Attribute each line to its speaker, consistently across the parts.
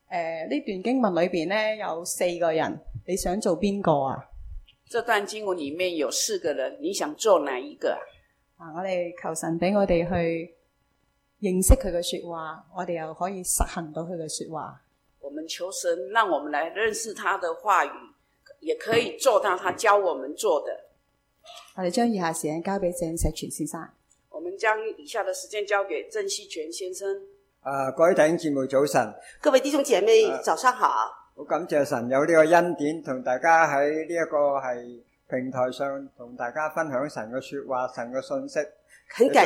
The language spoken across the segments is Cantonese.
Speaker 1: 呢段經文裏邊咧有4個人，你想做邊個啊？
Speaker 2: 這段經文裡面有4個人，你想做哪一個？
Speaker 1: 我哋求神俾我哋去認識佢嘅說話，我哋又可以實行到佢嘅說話。
Speaker 2: 我們求神讓我們來認識他的話語，也可以做到他教我們做的。
Speaker 1: 我哋將以下時間交俾鄭石全先生。
Speaker 2: 我們將以下的時間交給鄭錫全先生。
Speaker 3: 各位弟兄姊妹早晨。
Speaker 4: 各位弟兄姐妹早上好。
Speaker 3: 好感謝神有呢個恩典，同大家喺呢一個係平台上同大家分享神嘅說話，神嘅信息。很感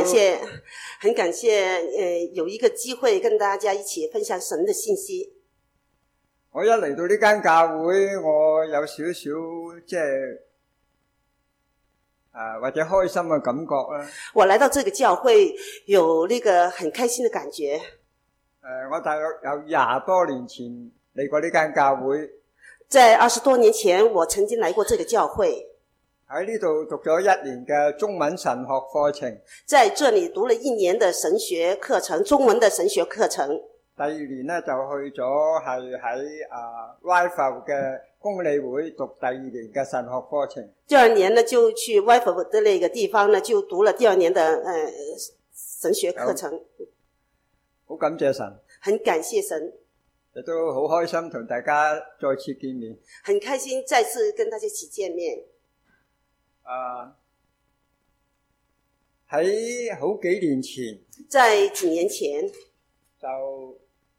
Speaker 3: 謝
Speaker 4: 有一個機會跟大家一起分享神的信息。
Speaker 3: 我一嚟到呢間教會，我有少少即係或者開心嘅感覺啦。
Speaker 4: 我來到這個教會有那個很開心的感覺。
Speaker 3: 我大約有20多年前嚟過呢間教會。
Speaker 4: 在20多年前我曾經來過這個教會。
Speaker 3: 喺呢度讀咗1年嘅中文神學課程。
Speaker 4: 在這裡讀了1年的神學課程，中文的神學課程。
Speaker 3: 第2年呢就去咗係喺Wycliffe 嘅公理會讀第2年嘅神學課程。
Speaker 4: 第2年呢就去 Wycliffe 的那個地方呢就讀了第2年的神學課程。
Speaker 3: 好感謝神。
Speaker 4: 很感謝神。
Speaker 3: 亦都好開心同大家再次見面。
Speaker 4: 很開心再次跟大家一起見面。
Speaker 3: 喺好幾年前，
Speaker 4: 在幾年前
Speaker 3: 就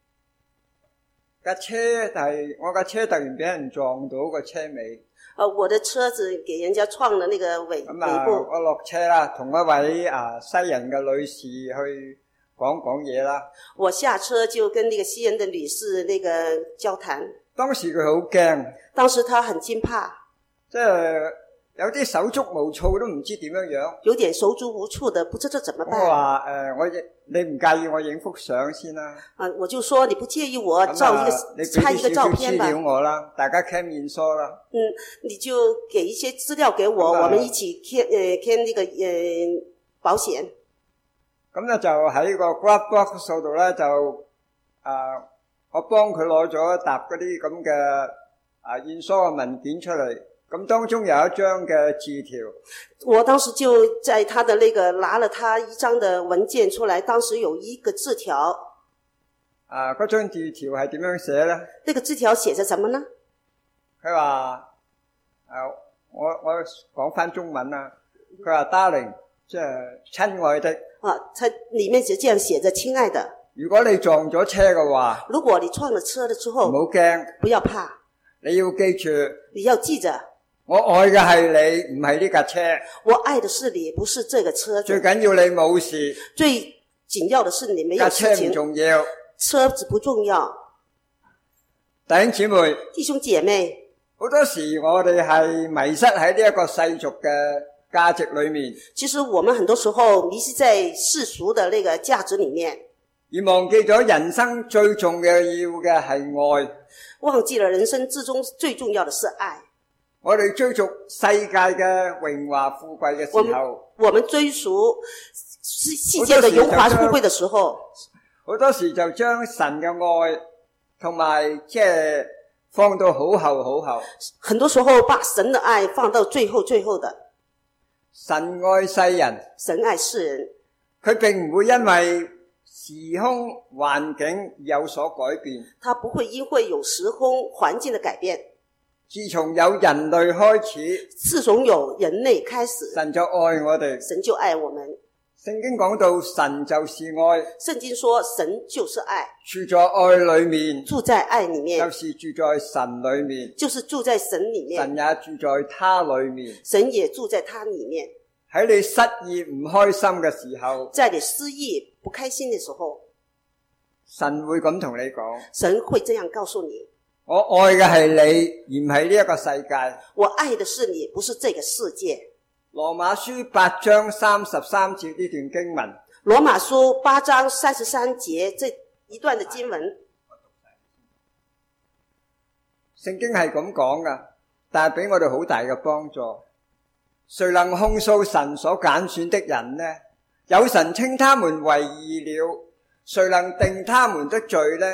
Speaker 3: 我架車突然俾人撞到個車尾。
Speaker 4: 我的車子給人家撞了那個尾部。
Speaker 3: 我落車啦，同一位西人嘅女士去講嘢啦。
Speaker 4: 我下車就跟那個西人的女士那個交談。
Speaker 3: 當時佢好驚。
Speaker 4: 當時他很驚怕。
Speaker 3: 即係有啲手足無措都唔知點樣。
Speaker 4: 有點手足無措的，不知道怎麼辦。
Speaker 3: 我話你唔介意我影幅相先啦。
Speaker 4: 我就說你不介意我拍一個照片吧。
Speaker 3: 你俾啲少少資料我啦，大家簽面書啦。
Speaker 4: 你就給一些資料給我，我們一起簽那個保險。
Speaker 3: 咁咧就喺個 glove box 度咧就我幫佢攞咗一沓嗰啲咁嘅驗疏嘅文件出嚟。咁當中有一張嘅字條，
Speaker 4: 我當時就在他的那個拿了他一張的文件出來，當時有一個字條。
Speaker 3: 嗰張字條係點樣寫呢？
Speaker 4: 那個字條寫着什麼呢？
Speaker 3: 佢話我講翻中文啦。佢話 Darling， 即係親愛的。
Speaker 4: 它裡面就這樣寫着親愛的。
Speaker 3: 如果你撞咗車嘅話，
Speaker 4: 如果你撞了車了之後，
Speaker 3: 唔好驚，
Speaker 4: 不要怕。
Speaker 3: 你要記住，
Speaker 4: 你要記着。
Speaker 3: 我愛嘅係你，唔係呢架車。
Speaker 4: 我愛的是你，不是這個車子。
Speaker 3: 最緊要你冇事。
Speaker 4: 最緊要的是你沒有事情。
Speaker 3: 架車唔重要。
Speaker 4: 車子不重要。
Speaker 3: 弟兄姊妹。
Speaker 4: 弟兄姐妹。
Speaker 3: 好多時我哋係迷失喺呢一個世俗嘅價值裏面。
Speaker 4: 其實我們很多時候迷失在世俗的那個價值裡面。
Speaker 3: 而忘記咗人生最重要嘅係愛。
Speaker 4: 忘記了人生之中最重要的是愛。
Speaker 3: 我哋追逐世界嘅榮華富貴嘅時候，
Speaker 4: 我們追逐世界的榮華富貴的時候，
Speaker 3: 好多時就將神嘅愛同埋即係放到好後好後。
Speaker 4: 很多時候把神的愛放到最後最後的。
Speaker 3: 神愛世人，
Speaker 4: 神愛世人，
Speaker 3: 佢並唔會因為時空環境有所改變。
Speaker 4: 他不會因為有時空環境的改變。
Speaker 3: 自從有人類開始，
Speaker 4: 自從有人類開始，
Speaker 3: 神就愛我哋，
Speaker 4: 神就愛我們。
Speaker 3: 聖經講到神就是愛，
Speaker 4: 聖經說神就是愛，
Speaker 3: 住在愛裏面，
Speaker 4: 住在愛裏面，
Speaker 3: 就是住在神裏面，
Speaker 4: 就是住在神裏面，
Speaker 3: 神也住在他裏面，
Speaker 4: 神也住在他裏面。
Speaker 3: 喺你失意唔開心嘅時候，
Speaker 4: 在你失意不開心的時候，
Speaker 3: 神會咁同你講，
Speaker 4: 神會這樣告訴你，
Speaker 3: 我愛嘅係你，而唔係呢一個世界。
Speaker 4: 我愛的是你，不是這個世界。
Speaker 3: 羅馬書8章33節呢段經文，
Speaker 4: 羅馬書8章33節這一段的經文，
Speaker 3: 聖經係咁講噶，但係俾我哋好大嘅幫助。誰能控訴神所揀選的人呢？有神稱他們為義了。誰能定他們的罪呢？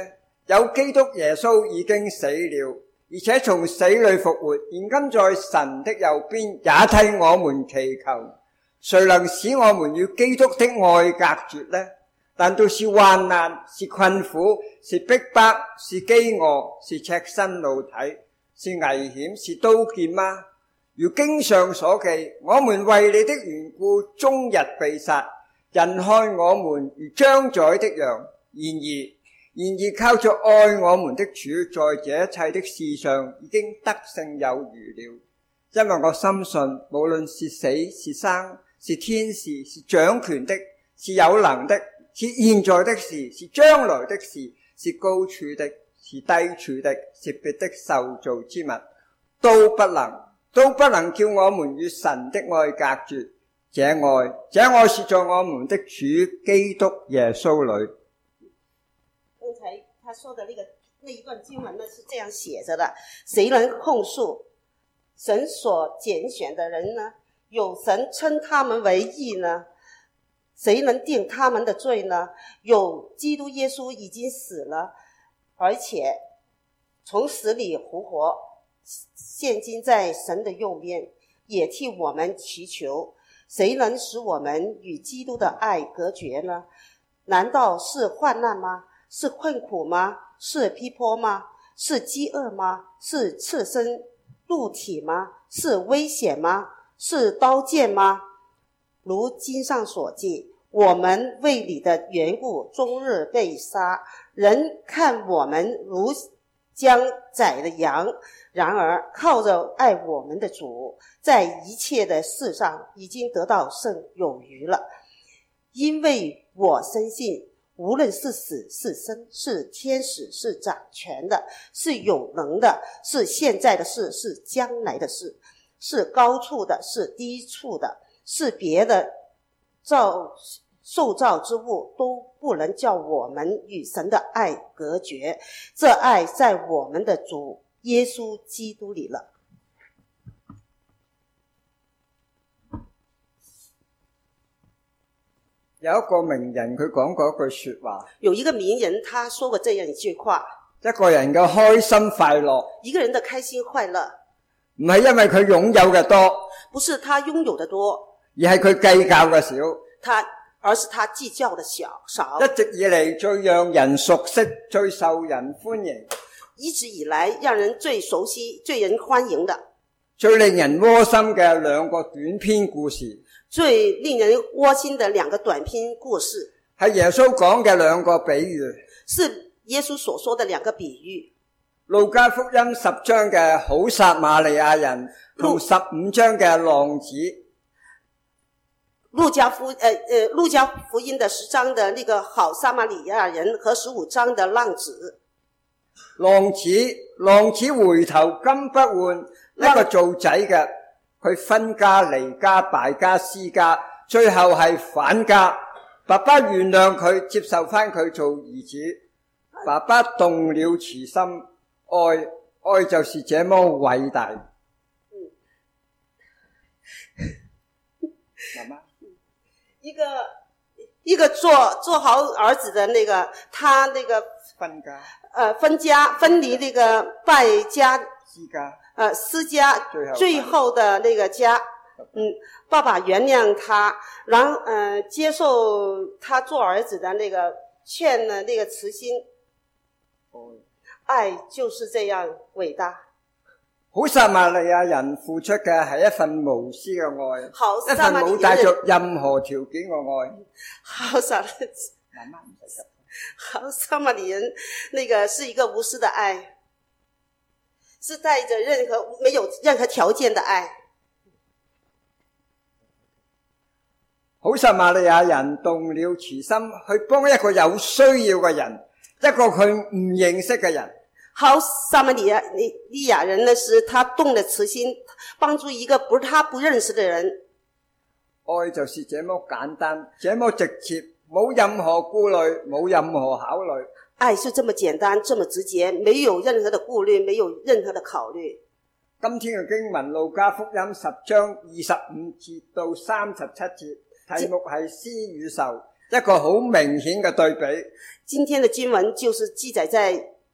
Speaker 3: 有基督耶穌已經死了，而且從死裏復活，現今在神的右邊，也替我們祈求。誰能使我們與基督的愛隔絕呢？難道是患難，是困苦，是逼迫，是飢餓，是赤身露體，是危險，是刀劍嗎？如經上所記，我們為你的緣故終日被殺，人看我們如將宰的羊。然而靠着愛我們的主，在這一切的事上已經得勝有餘了。因為我深信，無論是死是生，是天使，是掌權的，是有能的，是現在的事，是將來的事，是高處的，是低處的，是別的受造之物，都不能叫我們與神的愛隔絕。這愛是在我們的主基督耶穌裏。
Speaker 4: 剛才他說的那一段經文呢，是這樣寫着的：誰能控訴神所揀選的人呢？有神稱他們為義呢？誰能定他們的罪呢？有基督耶穌已經死了，而且從死裏復活，現今在神的右邊，也替我們祈求。誰能使我們與基督的愛隔絕呢？難道是患難嗎？是困苦嗎？是逼迫嗎？是飢餓嗎？是赤身露體嗎？是危險嗎？是刀劍嗎？如經上所記，我們為你的緣故終日被殺，人看我們如將宰的羊。然而靠着愛我們的主，在一切的事上已經得到勝有餘了。因為我深信，無論是死是生，是天使，是掌權的，是有能的，是現在的事，是將來的事，是高處的，是低處的，是別的受造之物，都不能叫我們與神的愛隔絕。這愛在我們的主耶穌基督裏了。
Speaker 3: 有一個名人佢講過一句說話，
Speaker 4: 有一個名人他說過這樣一句話：
Speaker 3: 一個人嘅開心快樂，
Speaker 4: 一個人的開心快樂
Speaker 3: 唔係因為佢擁有嘅多，
Speaker 4: 不是他擁有的多，
Speaker 3: 而係佢計較嘅少，
Speaker 4: 而是他計較的少。
Speaker 3: 一直以嚟最讓人熟悉、最受人歡迎，
Speaker 4: 一直以來讓人最熟悉、最人歡迎的，
Speaker 3: 最令人窩心嘅兩個短篇故事，
Speaker 4: 最令人窩心的兩個短篇故事，
Speaker 3: 係耶穌講嘅兩個比喻，
Speaker 4: 是耶穌所說的兩個比喻。
Speaker 3: 路加福音10章嘅好撒瑪利亞人同15章嘅浪子。
Speaker 4: 路加福音的10章的那個好撒瑪利亞人和15章的浪子。
Speaker 3: 浪子回頭金不換，一個做仔嘅，佢分家離家敗家私家，最後係反家。爸爸原諒佢，接受翻佢做兒子。爸爸動了慈心，愛就是這麼偉大。媽媽，一個做好兒子的那個，他那個分離那個敗家私家最後的那個家，爸爸原諒他，然後接受他做兒子的那個勸的那個慈心，愛就是這樣偉大。好撒瑪利亞人付出嘅係一份無私嘅愛，一份冇帶着任何條件嘅愛。好撒瑪利人那個是一個無私的愛，是帶着沒有任何條件的愛。好撒瑪利亞人動了慈心去幫一個有需要嘅人，一個佢唔認識嘅人。好撒瑪利亞人呢，是他動了慈心，幫助一個他不認識的人。愛就是這麼簡單，這麼直接，冇任何顧慮，冇任何考慮。愛是這麼簡單，這麼直接，沒有任何的顧慮，沒有任何的考慮。今天嘅經文路加福音10章25節到37節，題目係施與受，一個好明顯嘅對比。今天的經文就是記載在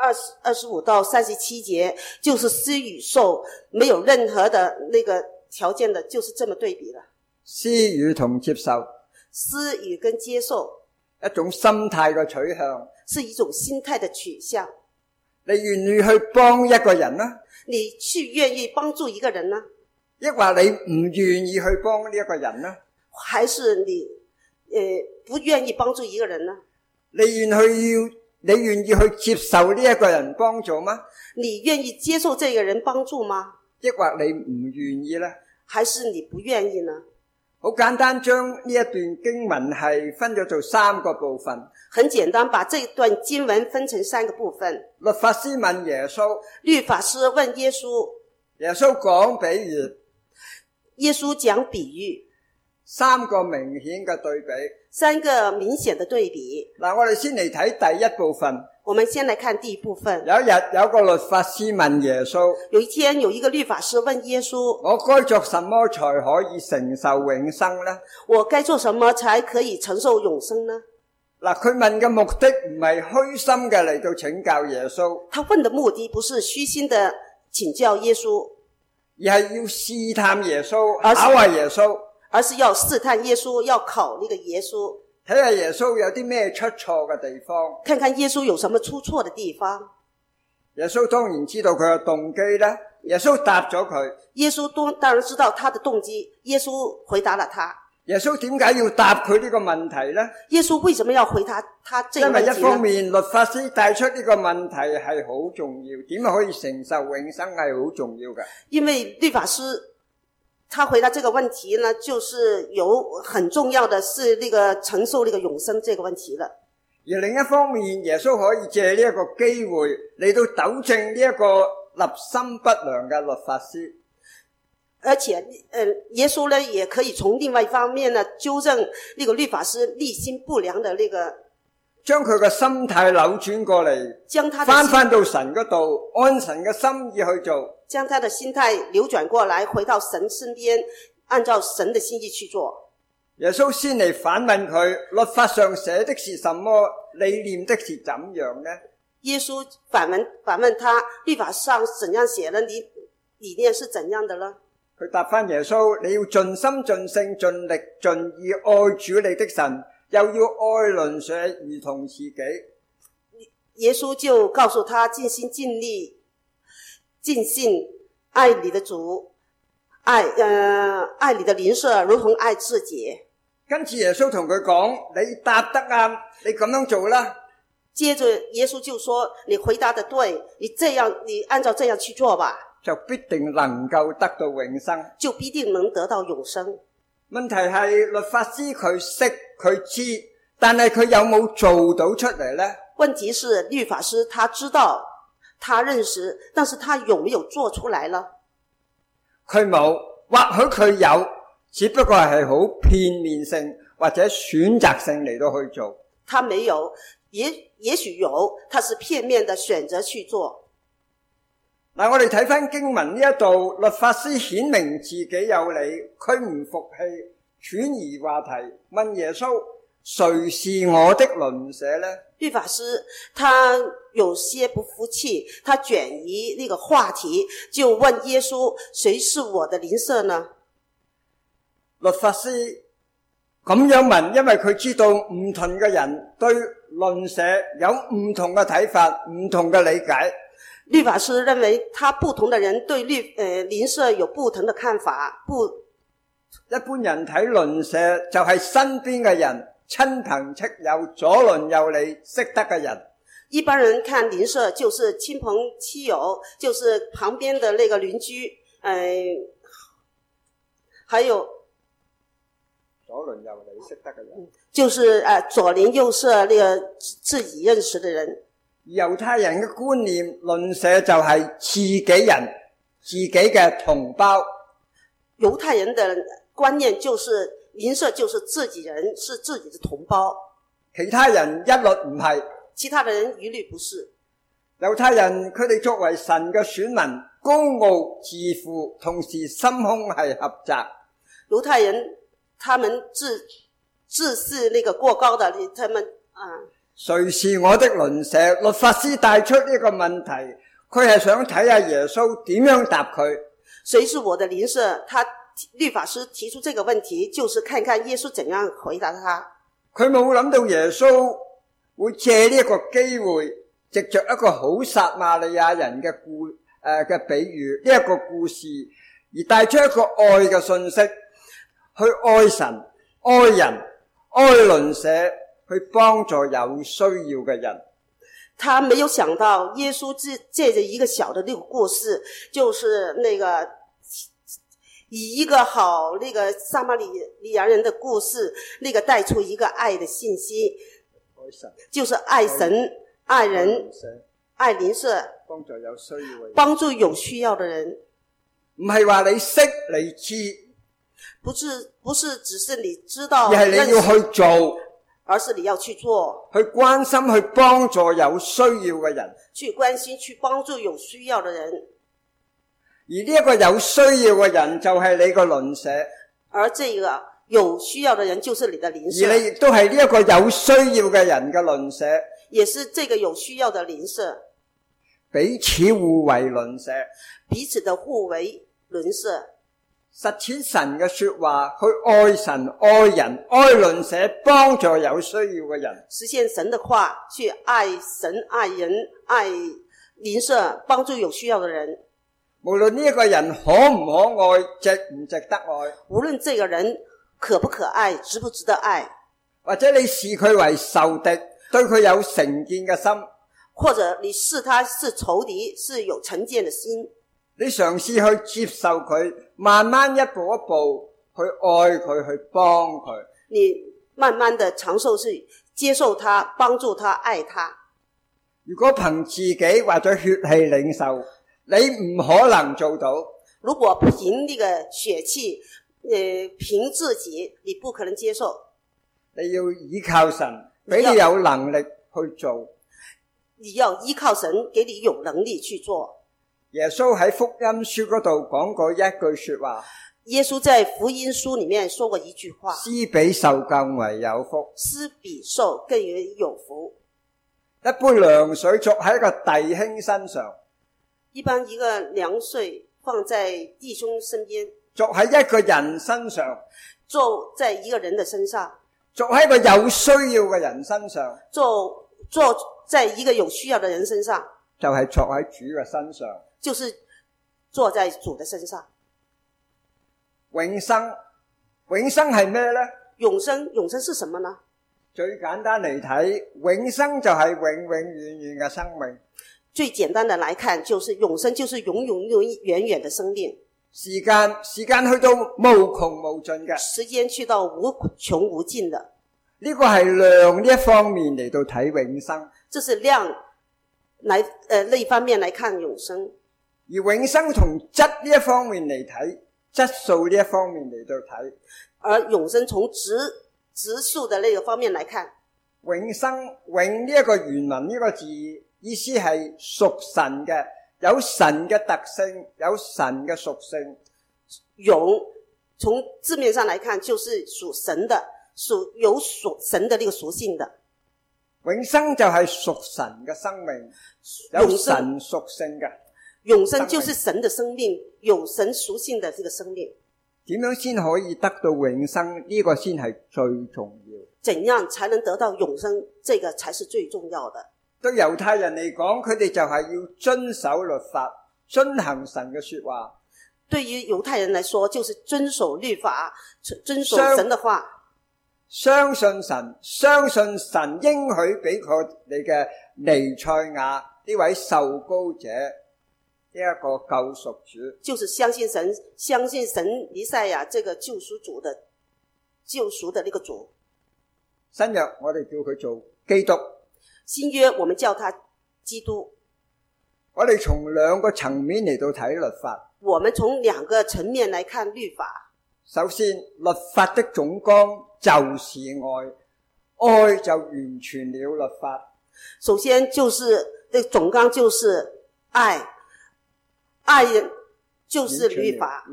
Speaker 4: 25到37节，就是施与受没有任何的那个条件的，就是这么对比了。
Speaker 3: 施予同接受，
Speaker 4: 施与跟接受
Speaker 3: 一種心態嘅取向。
Speaker 4: 是一種心態的取向。
Speaker 3: 你願意去幫一個人呢？
Speaker 4: 你去願意幫助一個人呢？
Speaker 3: 抑或你唔願意去幫呢一個人呢？
Speaker 4: 還是你不願意幫助一個人呢？
Speaker 3: 你願意去接受呢一個人幫助嗎？
Speaker 4: 你願意接受這個人幫助嗎？
Speaker 3: 抑或你唔願意呢？
Speaker 4: 還是你不願意呢？
Speaker 3: 好簡單，將呢一段經文係分咗做3個部分。
Speaker 4: 很簡單，把這段經文分成3個部分。
Speaker 3: 律法師問耶穌，
Speaker 4: 律法師問耶穌，
Speaker 3: 耶穌講比喻，
Speaker 4: 耶穌講比喻
Speaker 3: ，3個明顯嘅對比。
Speaker 4: 3個明顯的對比。
Speaker 3: 嗱，我哋先嚟睇第一部分。
Speaker 4: 我們先來看第一部分。
Speaker 3: 有一日有個律法師問耶穌，
Speaker 4: 有一天有一個律法師問耶穌，
Speaker 3: 我該做什麼才可以承受永生呢？
Speaker 4: 我該做什麼才可以承受永生呢？
Speaker 3: 嗱，佢問嘅目的唔係虛心嘅嚟到請教耶穌，
Speaker 4: 他問的目的不是虛心的請教耶穌，
Speaker 3: 而係要試探耶穌，考下耶穌，
Speaker 4: 而是要試探耶穌，要考那個耶穌，
Speaker 3: 睇下耶穌有啲咩出錯嘅地方，
Speaker 4: 看看耶穌有什麼出錯的地方。
Speaker 3: 耶穌當然知道佢嘅動機啦，耶穌答咗佢。
Speaker 4: 耶穌當然知道他的動機，耶穌回答了他。
Speaker 3: 耶穌點解要答佢呢個問題呢？
Speaker 4: 耶穌為什麼要回答他這個問題呢？
Speaker 3: 因為一方面律法師帶出呢個問題係好重要，點樣可以承受永生係好重要嘅。
Speaker 4: 因為律法師他回答這個問題呢，就是有很重要的是那個承受那個永生這個問題了。
Speaker 3: 而另一方面，耶穌可以借呢一個機會嚟到糾正呢一個立心不良嘅律法師。
Speaker 4: 而且耶穌呢也可以從另外一方面呢糾正那個律法師立心不良的那個，
Speaker 3: 將佢嘅心態扭轉過嚟，
Speaker 4: 將他
Speaker 3: 翻到神嗰度，按神嘅心意去做，
Speaker 4: 將他的心態扭轉過來，回到神身邊，按照神的心意去做。
Speaker 3: 耶穌先嚟反問佢，律法上寫的是什麼？你念的是怎樣呢？
Speaker 4: 耶穌反問他，律法上怎樣寫呢？你理念是怎樣的呢？
Speaker 3: 佢答翻耶穌，你要盡心盡性盡力盡意愛主你的神，又要愛鄰舍如同自己。
Speaker 4: 耶穌就告訴他，盡心盡力盡性愛你的主，愛你的鄰舍如同愛自己。
Speaker 3: 跟住耶穌同佢講，你答得啱，你咁樣做啦。
Speaker 4: 接着耶穌就說，你回答得對，你按照這樣去做吧，
Speaker 3: 就必定能夠得到永生，
Speaker 4: 就必定能得到永生。
Speaker 3: 問題係律法師佢識佢知，但係佢有冇做到出嚟呢？
Speaker 4: 問題是律法師他知道他認識，但是他有沒有做出來呢？
Speaker 3: 佢冇，或許佢有，只不過係好片面性或者選擇性嚟到去做。
Speaker 4: 他沒有，也許有，他是片面的選擇去做。
Speaker 3: 嗱，我哋睇翻經文呢一度，律法師顯明自己有理，佢唔服氣，轉移話題，問耶穌，誰是我的鄰舍呢？
Speaker 4: 律法師他有些不服氣，他轉移那個話題，就問耶穌，誰是我的鄰舍呢？
Speaker 3: 律法師咁樣問，因為佢知道唔同嘅人對鄰舍有唔同嘅睇法，唔同嘅理解。
Speaker 4: 律法師認為他不同的人對鄰舍有不同的看法。
Speaker 3: 一般人睇鄰舍就係身邊嘅人，親朋戚友，左鄰右里，識得嘅人。
Speaker 4: 一般人看鄰舍就是親朋戚友，就是旁邊的那個鄰居，還有
Speaker 3: 左鄰右里識得嘅人，
Speaker 4: 就是左鄰右舍那個自己認識的人。
Speaker 3: 猶太人嘅觀念，鄰舍就係自己人，自己嘅同胞。
Speaker 4: 猶太人的觀念就是鄰舍就是自己人，是自己的同胞。
Speaker 3: 其他人一律唔係，
Speaker 4: 其他的人一律不是。
Speaker 3: 猶太人佢哋作為神嘅選民，高傲自負，同時心胸係狹窄。
Speaker 4: 猶太人他們自視那個過高的，他們
Speaker 3: 誰是我的鄰舍？律法師帶出呢個問題，佢係想睇下耶穌點樣答佢。
Speaker 4: 誰是我的鄰舍？他律法師提出這個問題，就是看看耶穌怎樣回答他。
Speaker 3: 佢冇諗到耶穌會借呢個機會，藉着一個好撒瑪利亞人嘅嘅比喻，呢一個故事，而帶出一個愛嘅信息，去愛神、愛人、愛鄰舍，去幫助有需要嘅人。
Speaker 4: 他沒有想到耶穌借着一個小的那個故事，就是那個以一個好那個撒瑪利亞人的故事，那個帶出一個愛的信息，
Speaker 3: 愛神
Speaker 4: 就是愛神、愛人、愛鄰舍，
Speaker 3: 幫助有需要嘅人，
Speaker 4: 幫助有需要的人。
Speaker 3: 唔係話你識你知，
Speaker 4: 不是只是你知道，
Speaker 3: 而係你要去做，
Speaker 4: 而是你要去做，
Speaker 3: 去關心、去幫助有需要嘅人，
Speaker 4: 去關心、去幫助有需要的人。
Speaker 3: 而呢一個有需要嘅人就係你個鄰舍，
Speaker 4: 而這個有需要的人就是你的鄰舍，
Speaker 3: 而你亦都係呢一個有需要嘅人嘅鄰舍，
Speaker 4: 也是這個有需要的鄰舍，
Speaker 3: 彼此互為鄰舍，
Speaker 4: 彼此的互為鄰舍，
Speaker 3: 實踐神嘅說話，去愛神、愛人、愛鄰舍，幫助有需要嘅人，
Speaker 4: 實現神的話，去愛神、愛人、愛鄰舍，幫助有需要的人。
Speaker 3: 無論呢一個人可唔可愛，值唔值得愛，
Speaker 4: 無論這個人可不可愛，值不值得愛，
Speaker 3: 或者你視佢為仇敵，對佢有成見嘅心，
Speaker 4: 或者你視他是仇敵，是有成見的心，
Speaker 3: 你嘗試去接受佢，慢慢一步一步去愛佢，去幫佢。
Speaker 4: 你慢慢的嘗受是接受他，幫助他，愛他。
Speaker 3: 如果憑自己或者血氣領受，你唔可能做到。
Speaker 4: 如果憑那個血氣，憑自己，你不可能接受。
Speaker 3: 你要依靠神，俾你有能力去做。
Speaker 4: 你要依靠神，給你有能力去做。
Speaker 3: 耶穌喺福音書嗰度講過一句說話。
Speaker 4: 耶穌在福音書裡面說過一句話：
Speaker 3: 施比受更為有福。
Speaker 4: 施比受更為有福。
Speaker 3: 一杯涼水作喺一個弟兄身上，
Speaker 4: 一般一個涼水放在弟兄身邊，
Speaker 3: 作喺一個人身上，
Speaker 4: 做在一個人的身上，
Speaker 3: 作喺一個有需要嘅人身上，
Speaker 4: 做在一個有需要的人身上，
Speaker 3: 就係作喺主嘅身上，
Speaker 4: 就是坐在主的身上。
Speaker 3: 永生係咩呢？
Speaker 4: 永生是什麼呢？
Speaker 3: 最簡單嚟睇，永生就係永永遠遠嘅生命。
Speaker 4: 最簡單的來看，就是永生就是永永遠遠的生命。
Speaker 3: 時間去到無窮無盡嘅，
Speaker 4: 時間去到無窮無盡的。
Speaker 3: 呢個係量呢一方面嚟到睇永生，
Speaker 4: 這是量來那一方面來看永生。
Speaker 3: 而永生同質呢一方面嚟睇，質素呢一方面嚟到睇，
Speaker 4: 而永生從質素的那個方面來看，
Speaker 3: 永生永呢一個原文呢個字意思係屬神嘅，有神嘅特性，有神嘅屬性。
Speaker 4: 永從字面上來看就是屬神的，有屬神的那個屬性的。
Speaker 3: 永生就係屬神嘅生命，有神屬性嘅。
Speaker 4: 永生就是神的生命，有神屬性的這個生命。
Speaker 3: 點樣先可以得到永生？呢個先係最重要。
Speaker 4: 怎樣才能得到永生？這個才是最重要的。
Speaker 3: 對猶太人嚟講，佢哋就係要遵守律法，遵行神嘅說話。
Speaker 4: 對於猶太人來說，就是遵守律法，遵守神的話，
Speaker 3: 相信神，相信神應許俾佢哋嘅彌賽亞呢位受膏者，呢一個救贖主，就是
Speaker 4: 相信神彌賽亞這個救贖主的救贖的那個主。
Speaker 3: 新約我哋叫佢做基督，
Speaker 4: 新約我們叫他基督。
Speaker 3: 我哋從兩個層面嚟到睇律法。
Speaker 4: 我們從兩個層面來看律法。
Speaker 3: 首先，律法的總綱就是愛，愛就完全了律法。
Speaker 4: 首先就是總綱就是愛，愛人就是律法。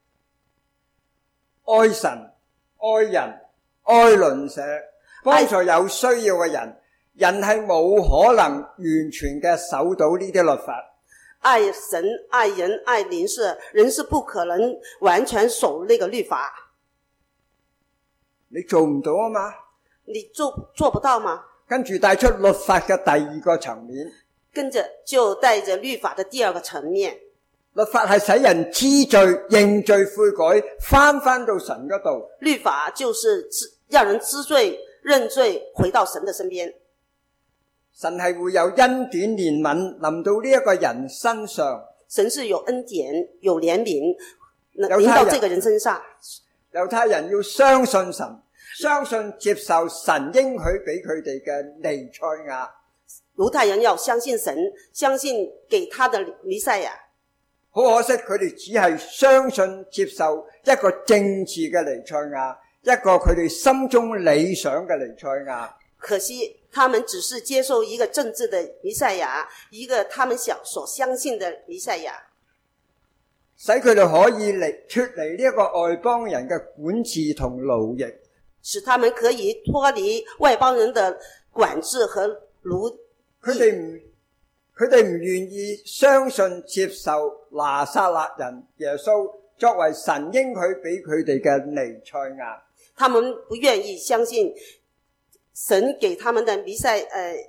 Speaker 3: 愛神、愛人、愛鄰舍，幫助有需要嘅人， 人係冇可能完全嘅守到呢啲律法。
Speaker 4: 愛神、愛人、愛鄰舍，人是不可能完全守那個律法。
Speaker 3: 你做唔到啊嘛？
Speaker 4: 你做不到嗎？
Speaker 3: 跟住帶出律法嘅第二個層面，
Speaker 4: 跟着就帶着律法的第二個層面。
Speaker 3: 律法係使人知罪、認罪、悔改，翻到神嗰度。
Speaker 4: 律法就是讓人知罪、認罪，回到神的身邊。
Speaker 3: 神係會有恩典憐憫臨到呢一個人身上。
Speaker 4: 神是有恩典、有憐憫臨到這個人身上。
Speaker 3: 猶太人要相信神，相信接受神應許俾佢哋嘅彌賽亞。
Speaker 4: 猶太人要相信神，相信給他的彌賽亞。
Speaker 3: 好可惜，佢哋只係相信接受一個政治嘅彌賽亞，一個佢哋心中理想嘅彌賽亞。
Speaker 4: 可惜他們只是接受一個政治的彌賽亞，一個他們所相信的彌賽亞，
Speaker 3: 使佢哋可以脫離呢一個外邦人嘅管治同奴役，
Speaker 4: 使他們可以脫離外邦人的管制和奴役。
Speaker 3: 佢哋唔願意相信接受拿撒勒人耶穌作為神應許俾佢哋嘅彌賽亞。
Speaker 4: 他們不願意相信神給他們的彌賽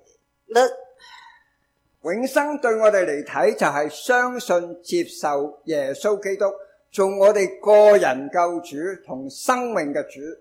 Speaker 3: 永生對我哋嚟睇就係相信接受耶穌基督做我哋個人救主同生命嘅主。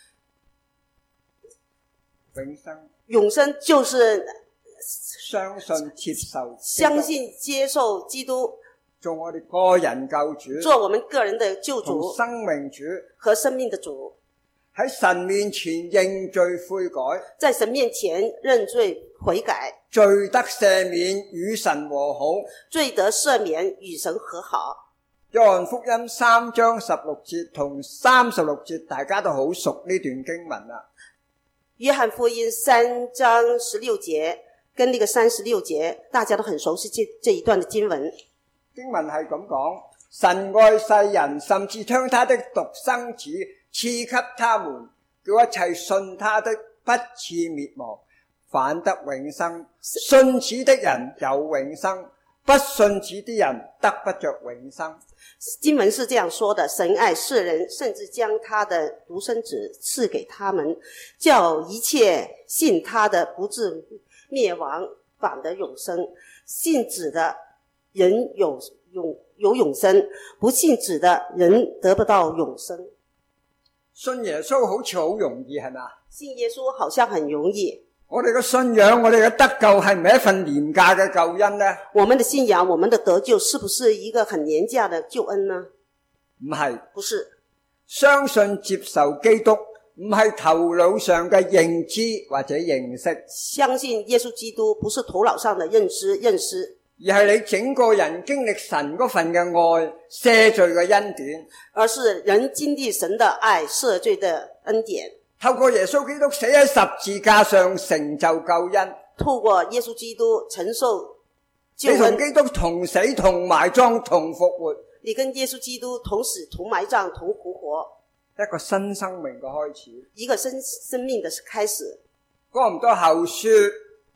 Speaker 4: 永生就是
Speaker 3: 相信
Speaker 4: 接受基督
Speaker 3: 做我哋個人救主，
Speaker 4: 做我們個人的救主，
Speaker 3: 生命主
Speaker 4: 和生命的主。
Speaker 3: 喺神面前認罪悔改，
Speaker 4: 在神面前認罪悔改，
Speaker 3: 罪得赦免與神和好，
Speaker 4: 罪得赦免與神和好。
Speaker 3: 約翰福音3章16節同36節大家都好熟呢段經文啦。
Speaker 4: 約翰福音3章16節跟那個36節大家都很熟悉這一段的經文。
Speaker 3: 經文係咁講，神愛世人，甚至將他的獨生子賜給他們，叫一切信他的不致滅亡，反得永生。信子的人有永生，不信子的人得不着永生。
Speaker 4: 經文是這樣說的，神愛世人，甚至將他的獨生子賜給他們，叫一切信他的不致滅亡，反得永生。信子的人有永生，不信子的人得不到永生。
Speaker 3: 信耶穌好似好容易係咪？
Speaker 4: 信耶穌好像很容易。
Speaker 3: 我哋嘅信仰，我哋嘅得救係唔係一份廉價嘅救恩呢？
Speaker 4: 我們的信仰，我們的得救是不是一個很廉價的救恩呢？
Speaker 3: 唔係，
Speaker 4: 不是。
Speaker 3: 相信接受基督唔係頭腦上嘅認知或者認識，
Speaker 4: 相信耶穌基督不是頭腦上的認識，
Speaker 3: 而係你整個人經歷神嗰份嘅愛赦罪嘅恩典，
Speaker 4: 而是人經歷神的愛赦罪的恩典。
Speaker 3: 透過耶穌基督死喺十字架上成就救恩，
Speaker 4: 透過耶穌基督承受救恩，
Speaker 3: 你同基督同死同埋葬同復活，
Speaker 4: 你跟耶穌基督同死同埋葬同復活，
Speaker 3: 一個新生命嘅開始，
Speaker 4: 一個新生命的開始。
Speaker 3: 哥林多後書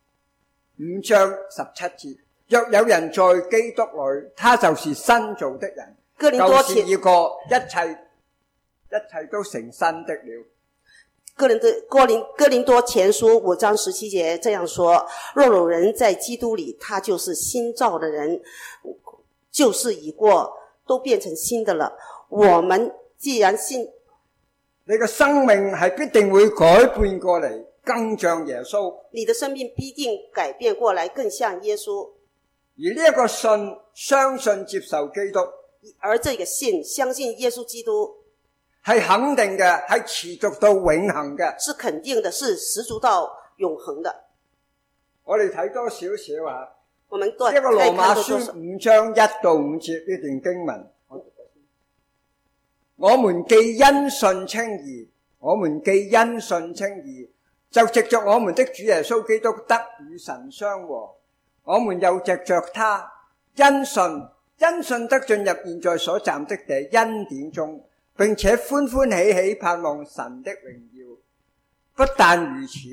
Speaker 3: 5章17節，若有人在基督裏，他就是新造的人，舊事已過，一切都成新的了。
Speaker 4: 哥林多前書5章17節這樣說，若有人在基督裏，他就是新造的人，舊事已過，都變成新的了。我們既然信，
Speaker 3: 你嘅生命係必定會改變過嚟，更像耶穌。
Speaker 4: 你的生命必定改變過來，更像耶穌。
Speaker 3: 而呢一個信，相信接受基督，
Speaker 4: 而這個信，相信耶穌基督，
Speaker 3: 係肯定嘅，係持續到永恆嘅，
Speaker 4: 是肯定的，是持續到永恆的。
Speaker 3: 我哋睇多少少啊，
Speaker 4: 我們都
Speaker 3: 一個羅馬書5章1到5節呢段經文。我們既因信稱義，就藉着我們的主耶穌基督得與神相和。我們又藉着他因信得進入現在所站的恩典中，並且歡歡喜喜盼望神的榮耀。不但如此，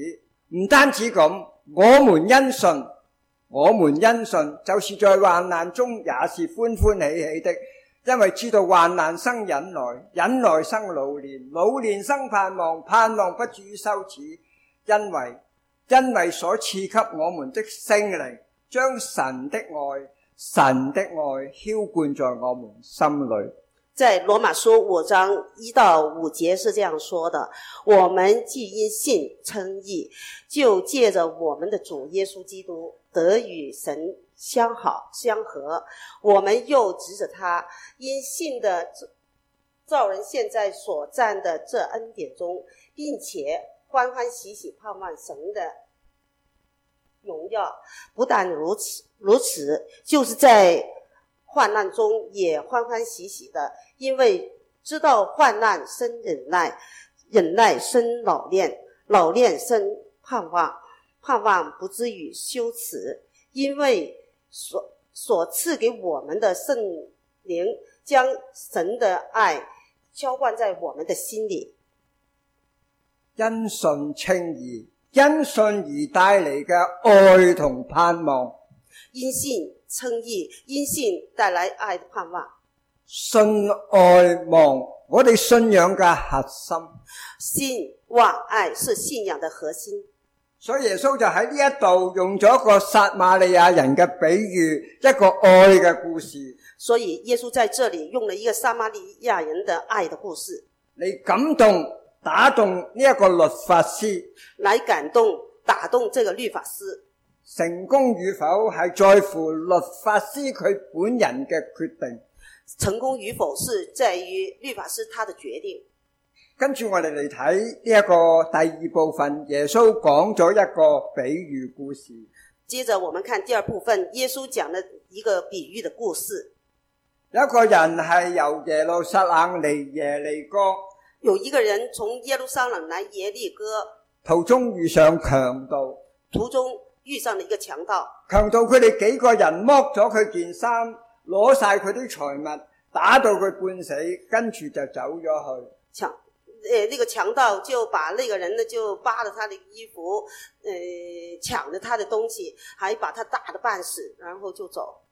Speaker 3: 唔單止咁，我們因信，就是在患難中也是歡歡喜喜的，因為知道患難生忍耐，忍耐生老練，老練生盼望，盼望不至於羞恥，因為所賜給我們的聖靈，將神的愛澆灌在我們心裏。
Speaker 4: 在羅馬書5章1到5節是這樣說的，我們既因信稱義，就借着我們的主耶穌基督得與神相合，我們又指着他因信的造人現在所站的這恩典中，並且歡歡喜喜盼望神的榮耀。不但如此，就是在患難中也歡歡喜喜的，因為知道患難生忍耐，忍耐生老練，老練生盼望，盼望不至於羞恥，因為所賜給我們的聖靈將神的愛澆灌在我們的心裏。
Speaker 3: 因信稱義，因信而帶嚟嘅愛同盼望。
Speaker 4: 因信稱義，因信帶來愛的盼望。
Speaker 3: 信愛望，我哋信仰嘅核心。
Speaker 4: 信望愛是信仰的核心。
Speaker 3: 所以耶穌就喺呢一度用咗一個撒瑪利亞人嘅比喻，一個愛嘅故事。
Speaker 4: 所以耶穌在這裏用了一個撒瑪利亞人的愛的故事，
Speaker 3: 嚟感動打動呢一個律法師，
Speaker 4: 來感動打動這個律法師。
Speaker 3: 成功與否係在乎律法師佢本人嘅決定，
Speaker 4: 成功與否是在於律法師他的決定。
Speaker 3: 跟住我哋嚟睇呢一個第二部分，耶穌講咗一個比喻故事。
Speaker 4: 接着我們看第二部分，耶穌講了一個比喻的故事。
Speaker 3: 有一個人係由耶路撒冷嚟耶利哥，
Speaker 4: 有一個人從耶路撒冷來耶利哥，
Speaker 3: 途中遇上強盜，
Speaker 4: 途中遇上了一個強盜。
Speaker 3: 強盜佢哋幾個人剝咗佢件衫，攞晒佢啲財物，打到佢半死，跟住就走咗去。
Speaker 4: 那個強盜就把那個人呢就扒了他的衣服，搶了他的東西，還把他打得半死，然後就走。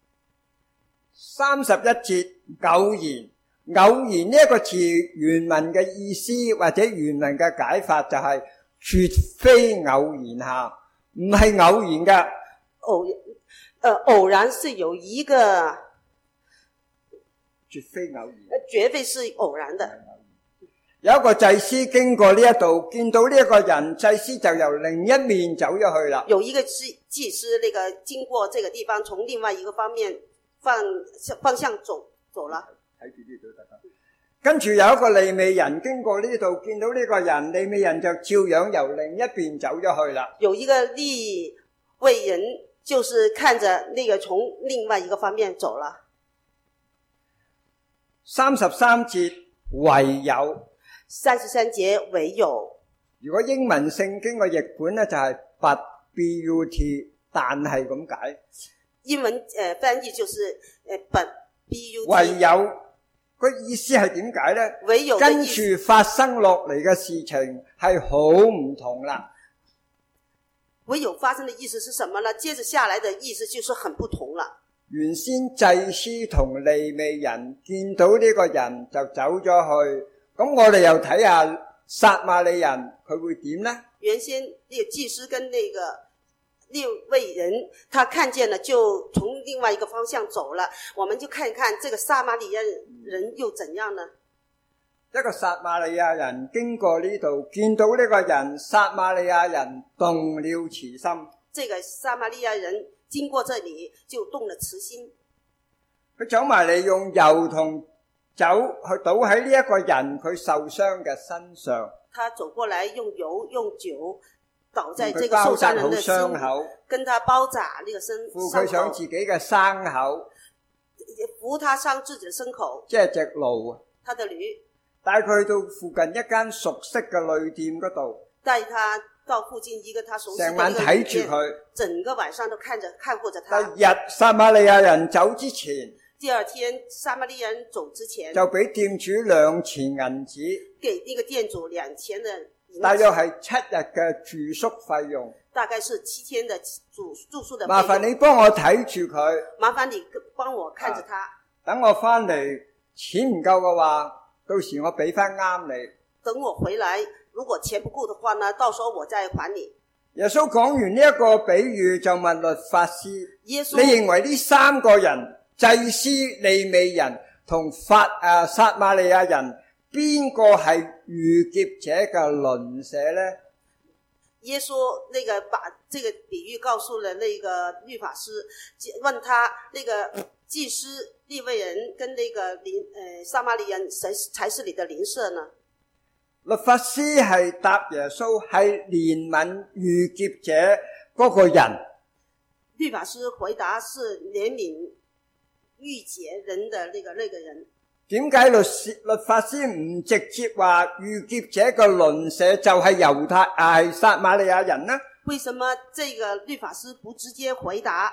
Speaker 3: 31節偶然呢一個字原文嘅意思或者原文嘅解法就係絕非偶然下，唔係偶然嘅。
Speaker 4: 偶然是有一個，
Speaker 3: 絕非偶然，
Speaker 4: 絕非是偶然的。
Speaker 3: 有一個祭司經過呢一度，見到呢一個人，祭司就由另一面走咗去啦。
Speaker 4: 有一個祭司那個經過這個地方，從另外一個方面方向走了。睇住呢度得啦。
Speaker 3: 跟住有一個利未人經過呢度，見到呢個人，利未人就照樣由另一邊走咗去啦。
Speaker 4: 有一個利未人就是看着那個從另外一個方面走了。
Speaker 3: 33節唯有。
Speaker 4: 33節唯有。
Speaker 3: 如果英文聖經嘅譯本呢，就係 but 但係咁解。
Speaker 4: 英文翻譯就是but
Speaker 3: 唯有個意思係點解呢？
Speaker 4: 唯有
Speaker 3: 跟住發生落嚟嘅事情係好唔同啦。
Speaker 4: 唯有發生的意思是什麼呢？接着下來的意思就是很不同了。
Speaker 3: 原先祭司同利未人見到呢個人就走咗去，咁我哋又睇下撒瑪利人佢會點呢？原先
Speaker 4: 那個祭司跟那個利未人他看見了就從另外一個方向走了，我們就看一看這個撒瑪利亞人又怎樣呢？
Speaker 3: 一個撒瑪利亞人經過呢度見到呢個人，撒瑪利亞人動了慈心。
Speaker 4: 這個撒瑪利亞人經過這裡就動了慈心，
Speaker 3: 佢走埋嚟用油同酒去倒喺呢一個人佢受傷嘅身上。
Speaker 4: 他走過來用油用酒倒在這個受傷人的傷口，跟他包紮那個傷口，
Speaker 3: 扶佢上自己嘅牲口，
Speaker 4: 扶他上自己的牲口，
Speaker 3: 即係隻驢，
Speaker 4: 他的驢，
Speaker 3: 帶佢去到附近一間熟悉嘅旅店嗰度，
Speaker 4: 帶他到附近一個他熟悉的
Speaker 3: 成晚睇住佢，
Speaker 4: 整個晚上都看護着他。
Speaker 3: 第二日撒瑪利亞人走之前，
Speaker 4: 第二天撒瑪利亞人走之前，
Speaker 3: 就俾店主2錢銀子，
Speaker 4: 給那個店主2錢的
Speaker 3: 大約係7日嘅住宿費用。
Speaker 4: 大概是7天的住宿的費用。
Speaker 3: 麻煩你幫我睇住佢，
Speaker 4: 麻煩你幫我看着他。
Speaker 3: 等我翻嚟錢唔夠嘅話，到時我俾翻啱你。
Speaker 4: 等我回來，如果錢不夠的話呢，到時候我再還你。
Speaker 3: 耶穌講完呢一個比喻，就問律法師：
Speaker 4: 耶穌，
Speaker 3: 你認為呢3個人，祭司、利未人同撒瑪利亞人，邊個係遇劫者嘅鄰舍呢？
Speaker 4: 耶穌把這個比喻告訴了那個律法師，問他那個祭司、利未人跟那個撒瑪利人，誰才是你的鄰舍呢？
Speaker 3: 律法師係答耶穌係憐憫遇劫者嗰個人。
Speaker 4: 律法師回答是憐憫遇劫人的那個人。
Speaker 3: 點解律法師唔直接話遇劫者嘅鄰舍就係係撒瑪利亞人呢？
Speaker 4: 為什麼這個律法師不直接回答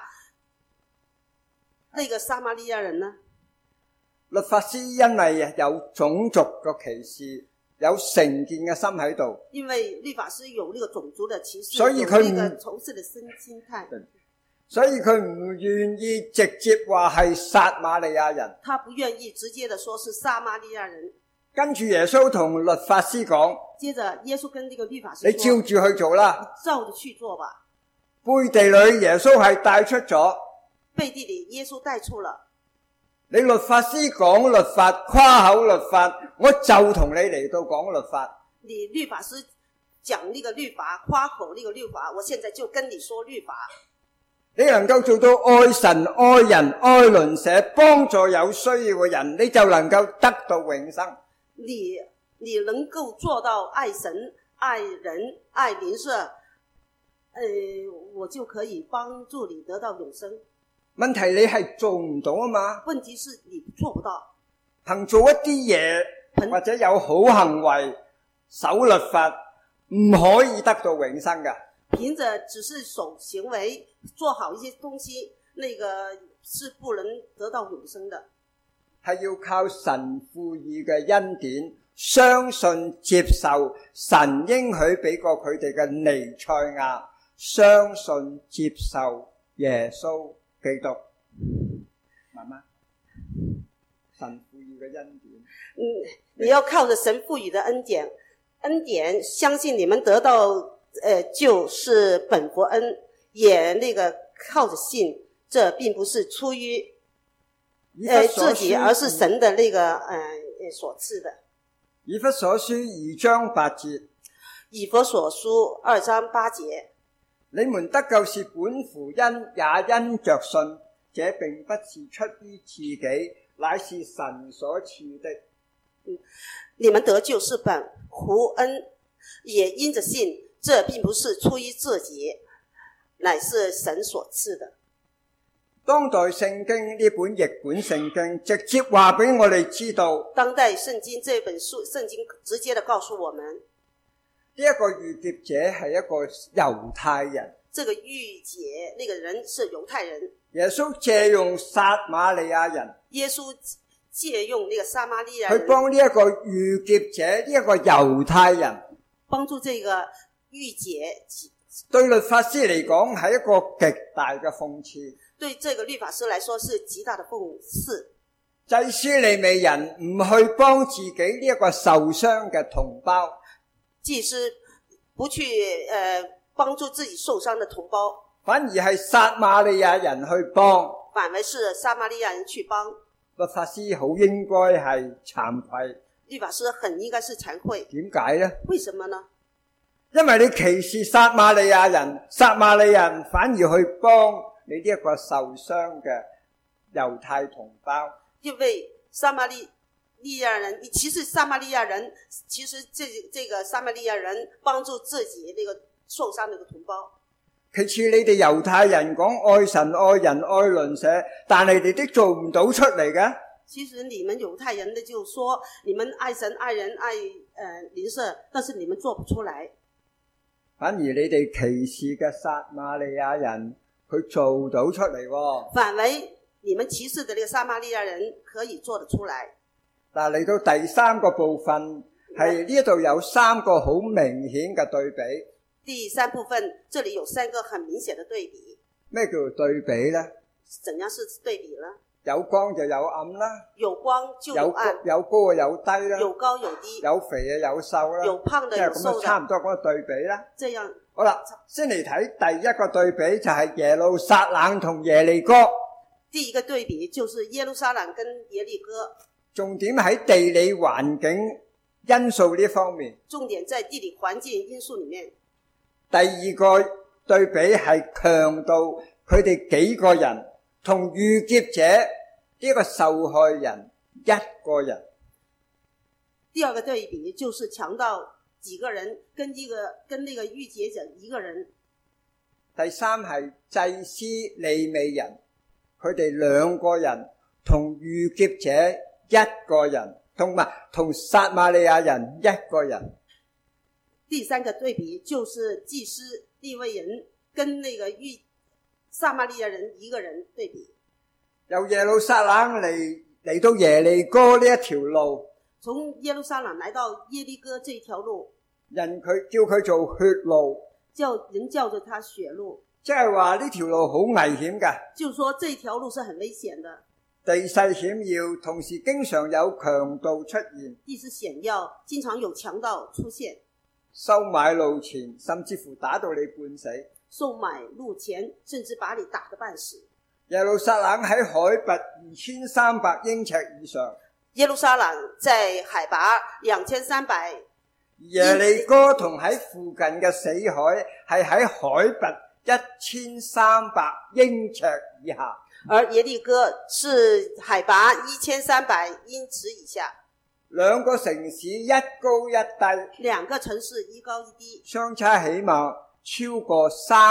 Speaker 4: 那個撒瑪利亞人呢？
Speaker 3: 律法師因為有種族嘅歧視，有成見嘅心喺度。因為
Speaker 4: 律法師有那個種族的歧視，
Speaker 3: 所以佢
Speaker 4: 有那個仇視的心態。
Speaker 3: 所以佢唔願意直接話係撒瑪利亞人。
Speaker 4: 他不願意直接的說是撒瑪利亞人。
Speaker 3: 跟住耶穌同律法師講，
Speaker 4: 接着耶穌跟這個律法師說，
Speaker 3: 你照住去做啦，
Speaker 4: 照着去做吧。
Speaker 3: 背地裏耶穌係帶出咗，
Speaker 4: 背地裏耶穌帶出了。
Speaker 3: 你律法師講律法，誇口律法，我就同你嚟到講律法。
Speaker 4: 你律法師講那個律法，誇口那個律法，我現在就跟你說律法。
Speaker 3: 你能夠做到愛神、愛人、愛鄰舍，幫助有需要嘅人，你就能夠得到永生。
Speaker 4: 你能夠做到愛神、愛人、愛鄰舍，我就可以幫助你得到永生。
Speaker 3: 問題你係做唔到啊嘛？
Speaker 4: 問題是你做不到。
Speaker 3: 憑做一啲嘢或者有好行為、守律法，唔可以得到永生㗎。
Speaker 4: 憑着只是守行為，做好一些東西，那個是不能得到永生的。
Speaker 3: 係要靠神賦予嘅恩典，相信接受神應許俾過佢哋嘅彌賽亞，相信接受耶穌基督。媽媽，神賦予嘅恩典。
Speaker 4: 你要靠着神賦予的恩典，相信你們得到就是本國恩，也那個靠着信，這並不是出於自己，而是神的那個所賜的。
Speaker 3: 以弗所書2章8節。
Speaker 4: 以弗所書2章8節。
Speaker 3: 你們得救是本乎恩，也因着信，這並不是出於自己，乃是神所賜的。
Speaker 4: 你們得救是本乎恩，也因着信，這並不是出於自己，乃是神所賜的。
Speaker 3: 當代聖經呢本譯本聖經直接話俾我哋知道，
Speaker 4: 當代聖經這本書聖經直接的告訴我們，
Speaker 3: 呢一個遇劫者係一個猶太人。
Speaker 4: 這個遇劫那個人是猶太人。
Speaker 3: 耶穌借用撒瑪利亞人，
Speaker 4: 耶穌借用那個撒瑪利亞人，
Speaker 3: 去幫呢一個遇劫者，呢一個猶太人，
Speaker 4: 幫助這個遇劫。
Speaker 3: 對律法師嚟講係一個極大嘅諷刺。
Speaker 4: 對這個律法師來說是極大的諷刺。
Speaker 3: 祭司利未人唔去幫自己呢一個受傷嘅同胞，
Speaker 4: 祭司不去幫助自己受傷的同胞，
Speaker 3: 反而係撒瑪利亞人去幫，
Speaker 4: 反而是撒瑪利亞人去幫。
Speaker 3: 律法師好應該係慚愧。
Speaker 4: 律法師很應該是慚愧。
Speaker 3: 點解呢？
Speaker 4: 為什麼呢？
Speaker 3: 因為你歧視撒瑪利亞人，撒瑪利亞人反而去幫你呢一個受傷嘅猶太同胞。
Speaker 4: 因為撒瑪利亞人，其實撒瑪利亞人，其實這個撒瑪利亞人幫助自己那個受傷那個同胞。
Speaker 3: 其次，你哋猶太人講愛神、愛人、愛鄰舍，但係你哋都做唔到出嚟嘅。
Speaker 4: 其實你們猶太人呢，就說你們愛神、愛人、愛鄰舍，但是你們做不出來。
Speaker 3: 反而你哋歧視嘅撒瑪利亞人，佢做到出嚟喎。
Speaker 4: 反為你們歧視的那個撒瑪利亞人可以做得出來。
Speaker 3: 嗱，嚟到第三個部分， 係呢度有3個好明顯嘅對比。
Speaker 4: 第3部分，這裡有3個很明顯的對比。
Speaker 3: 咩叫做對比呢？
Speaker 4: 怎樣是對比呢？
Speaker 3: 有光就有暗啦，
Speaker 4: 有光就有暗，
Speaker 3: 有高有低啦，
Speaker 4: 有高有低，
Speaker 3: 有肥有瘦啦，
Speaker 4: 有胖的有瘦的，
Speaker 3: 即係咁差唔多嗰個對比啦。
Speaker 4: 這樣
Speaker 3: 好啦，先嚟睇第一個對比就係耶路撒冷同耶利哥。
Speaker 4: 第一個對比就是耶路撒冷跟耶利哥。
Speaker 3: 重點喺地理環境因素呢方面。
Speaker 4: 重點在地理環境因素裡面。
Speaker 3: 第二個對比係強調佢哋幾個人同遇劫者呢個受害人一個人。
Speaker 4: 第二個對比就是強調幾個人跟那個遇劫者一個人。
Speaker 3: 第三係祭司利未人，佢哋2個人同遇劫者一個人，同撒瑪利亞人一個人。
Speaker 4: 第三個對比就是祭司利未人跟那個撒瑪利亞人一個人對比。
Speaker 3: 由耶路撒冷嚟到耶利哥呢一條路，
Speaker 4: 從耶路撒冷來到耶利哥這條路，
Speaker 3: 人佢叫佢做血路，
Speaker 4: 人叫着他血路，
Speaker 3: 即係話呢條路好危險㗎。
Speaker 4: 就是說這條路是很危險的，
Speaker 3: 地勢險要，同時經常有強盜出現。
Speaker 4: 地勢險要，經常有強盜出現，
Speaker 3: 收買路錢，甚至乎打到你半死。
Speaker 4: 收買路錢，甚至把你打得半死。
Speaker 3: 耶路撒冷喺海拔2300英尺以上。
Speaker 4: 耶路撒冷在海拔2300。
Speaker 3: 耶利哥同喺附近嘅死海係喺海拔1300英尺以下。
Speaker 4: 而耶利哥是海拔1300英尺以下。
Speaker 3: 兩個城市一高一低。
Speaker 4: 兩個城市一高一低。
Speaker 3: 相差起碼超過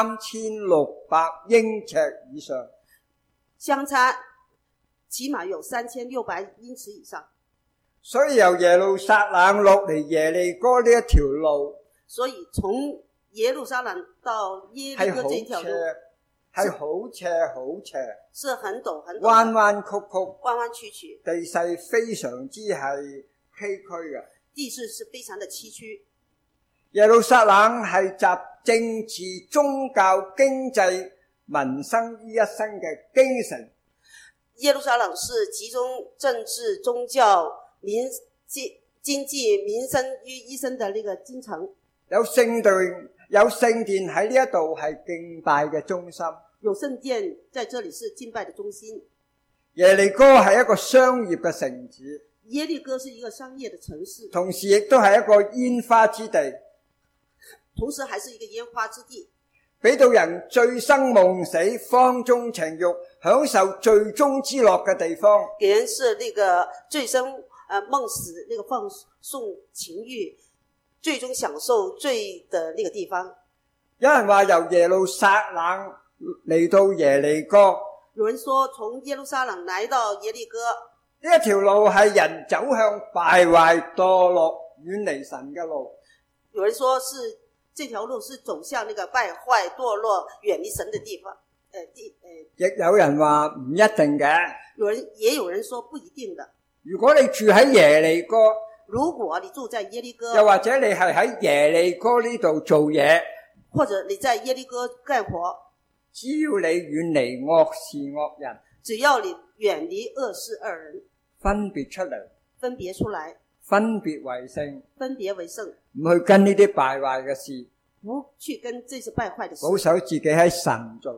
Speaker 3: 3600英尺以上。
Speaker 4: 相差起碼有3600英尺以上。
Speaker 3: 所以由耶路撒冷落嚟耶利哥呢一條路，
Speaker 4: 所以從耶路撒冷到耶利哥這條路
Speaker 3: 係好斜好斜，
Speaker 4: 是很陡很陡，
Speaker 3: 彎彎曲曲，
Speaker 4: 彎彎曲曲，
Speaker 3: 地勢非常之係崎嶇嘅。
Speaker 4: 地勢是非常的崎嶇。
Speaker 3: 耶路撒冷係集政治、宗教、經濟、民生於一身嘅京城。
Speaker 4: 耶路撒冷是集中政治、宗教、經濟、民生於一身的那個京城。有聖
Speaker 3: 殿喺呢一度係敬拜嘅中心。
Speaker 4: 有聖殿在這裡是敬拜的中心。
Speaker 3: 耶利哥係一個商業嘅城市。
Speaker 4: 耶利哥是一個商業的城市，
Speaker 3: 同時亦都係一個煙花之地。
Speaker 4: 同時還是一個煙花之地，
Speaker 3: 俾到人醉生夢死、放縱情慾、享受最終之樂嘅地方。
Speaker 4: 給人是那個醉生夢死，那個放縱情慾，最終享受醉的那個地方。
Speaker 3: 有人話由耶路撒冷嚟到耶利哥，
Speaker 4: 有人說從耶路撒冷來到耶利哥，
Speaker 3: 呢一條路係人走向敗壞墮落、遠離神嘅路。
Speaker 4: 有人說是這條路是走向那個敗壞墮落、遠離神的地方。
Speaker 3: 亦有人話唔一定嘅。
Speaker 4: 也有人說不一定的。
Speaker 3: 如果你住喺耶利哥，
Speaker 4: 如果你住在耶利哥，
Speaker 3: 又或者你係喺耶利哥呢度做嘢，
Speaker 4: 或者你在耶利哥幹活，
Speaker 3: 只要你遠離惡事惡人，
Speaker 4: 只要你遠離惡事惡人，
Speaker 3: 分別出嚟，
Speaker 4: 分別為聖，唔
Speaker 3: 去跟呢啲敗壞嘅事，
Speaker 4: 不去跟這些敗壞的事，
Speaker 3: 保守自己喺神做，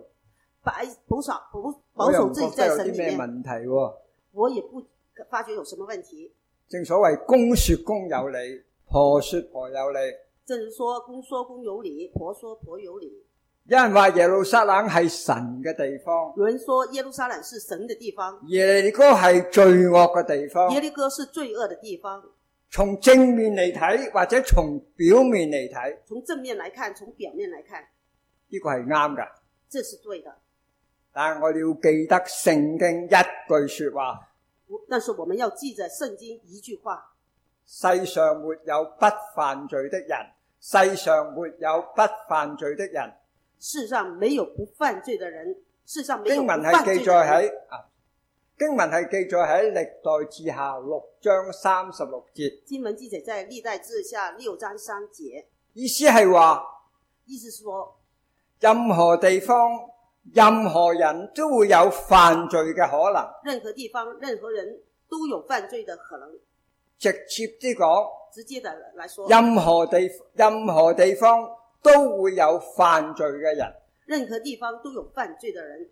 Speaker 4: 保守自己在神裡面。
Speaker 3: 我又唔覺得有啲咩問題喎。
Speaker 4: 我也不發覺有什麼問題。
Speaker 3: 正所謂公說公有理，婆說婆有理。
Speaker 4: 正如說公有理，婆說婆有理。
Speaker 3: 有人話耶路撒冷係神嘅地方，
Speaker 4: 有人說耶路撒冷是神的地方，
Speaker 3: 耶利哥係罪惡嘅地方。
Speaker 4: 耶利哥是罪惡的地方。
Speaker 3: 從正面嚟睇，或者從表面嚟睇，
Speaker 4: 從正面來看，從表面來看，
Speaker 3: 呢個係啱㗎，
Speaker 4: 這是對的。
Speaker 3: 但係我哋要記得聖經一句說話，
Speaker 4: 但是我們要記着聖經一句話：
Speaker 3: 世上沒有不犯罪的人，世上沒有不犯罪的人。世上沒有不犯罪的人，世上沒有不犯罪的人。經文係記載喺經文係記載喺歷代志下6章36節。
Speaker 4: 經文記載在歷代志下6章3節。
Speaker 3: 意思係話，
Speaker 4: 意思是說，
Speaker 3: 任何地方、任何人都會有犯罪嘅可能。
Speaker 4: 任何地方、任何人都有犯罪的可能。
Speaker 3: 直接啲講，
Speaker 4: 直接的來說，
Speaker 3: 任何地方都會有犯罪嘅人。
Speaker 4: 任何地方都有犯罪的人。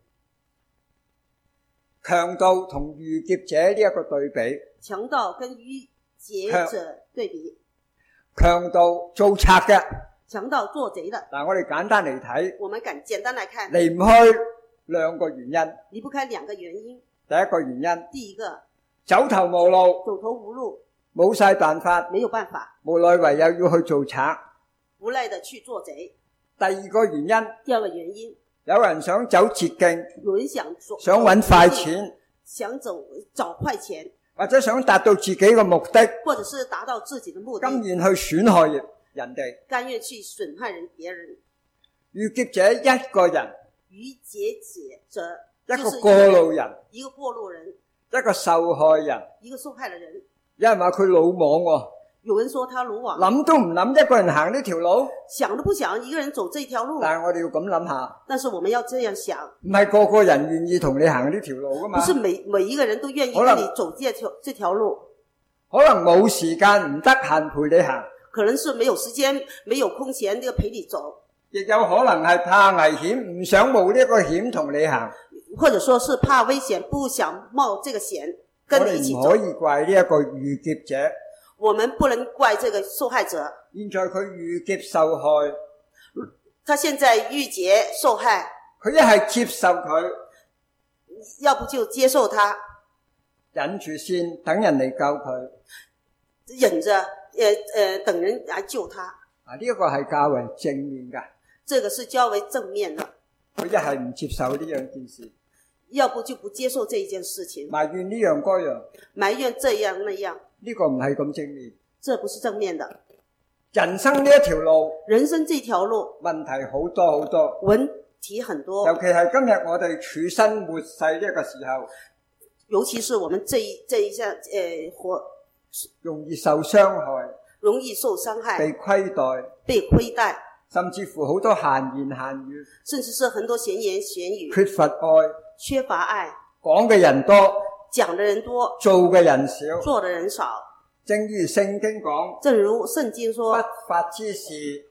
Speaker 3: 強盜同逾劫者呢一個對比，
Speaker 4: 強盜跟逾劫者對比，
Speaker 3: 強盜做賊嘅，
Speaker 4: 強盜做賊的。
Speaker 3: 嗱，我哋簡單嚟睇，
Speaker 4: 我們簡單來看，
Speaker 3: 離唔開兩個原因。
Speaker 4: 離不開兩個原因。
Speaker 3: 第一個原因，
Speaker 4: 第一個，
Speaker 3: 走投無路，
Speaker 4: 走投無路，
Speaker 3: 冇晒辦法，
Speaker 4: 沒有辦法，
Speaker 3: 無奈唯有要去做賊，
Speaker 4: 無奈的去做賊。
Speaker 3: 第二個原因，
Speaker 4: 第二個原因，
Speaker 3: 有人想走捷徑，
Speaker 4: 有人想
Speaker 3: 揾快錢，
Speaker 4: 想找快錢，
Speaker 3: 或者想達到自己嘅目的，
Speaker 4: 或者是達到自己的目的，
Speaker 3: 甘願去損害人哋，
Speaker 4: 甘願去損害別人。
Speaker 3: 逾劫者一個人，
Speaker 4: 逾劫者
Speaker 3: 一個過路人，
Speaker 4: 一個過路人，
Speaker 3: 一個受害人，
Speaker 4: 一個受害的人。
Speaker 3: 有人話佢魯莽喎，
Speaker 4: 有人說他魯莽，
Speaker 3: 諗都唔諗一個人行呢條路，
Speaker 4: 想都不想一個人走這條路。
Speaker 3: 但係我哋要咁諗下，
Speaker 4: 但是我們要這樣想，
Speaker 3: 唔係個個人願意同你行呢條路噶嘛，
Speaker 4: 不是每一個人都願意跟你走這條路，
Speaker 3: 可能冇時間唔得閒陪你行，
Speaker 4: 可能是沒有時間沒有空閒呢個陪你走，
Speaker 3: 亦有可能係怕危險唔想冒呢個險同你行，
Speaker 4: 或者說是怕危險不想冒這個險跟你一起走。
Speaker 3: 我哋唔可以怪呢一個逾劫者，
Speaker 4: 我們不能怪這個受害者。
Speaker 3: 現在佢逾劫受害，
Speaker 4: 他現在逾劫受害，
Speaker 3: 佢一係接受佢，
Speaker 4: 要不就接受他，
Speaker 3: 忍住先，等人嚟救佢，
Speaker 4: 忍着等人來救他。
Speaker 3: 呢一個係較為正面㗎，
Speaker 4: 這個是較為正面的。
Speaker 3: 佢一係唔接受呢樣件事，
Speaker 4: 要不就不接受這一件事情，
Speaker 3: 埋怨呢樣嗰樣，
Speaker 4: 埋怨這樣那樣，
Speaker 3: 呢個唔係咁正面。
Speaker 4: 這不是正面的。
Speaker 3: 人生呢一條路，
Speaker 4: 人生這條路
Speaker 3: 問題好多好多，
Speaker 4: 問題很多，
Speaker 3: 尤其係今日我哋處身活世呢個時候，
Speaker 4: 尤其是我們這一下
Speaker 3: 容易受傷害，
Speaker 4: 容易受傷害，
Speaker 3: 被虧待，甚至乎好多閒言閒語，
Speaker 4: 甚至是很多閒言閒語，
Speaker 3: 缺乏愛，
Speaker 4: 講
Speaker 3: 嘅人多，
Speaker 4: 講的人多，
Speaker 3: 做嘅人少，
Speaker 4: 做的人少。
Speaker 3: 正如聖經講，
Speaker 4: 正如聖經說，
Speaker 3: 不法之事，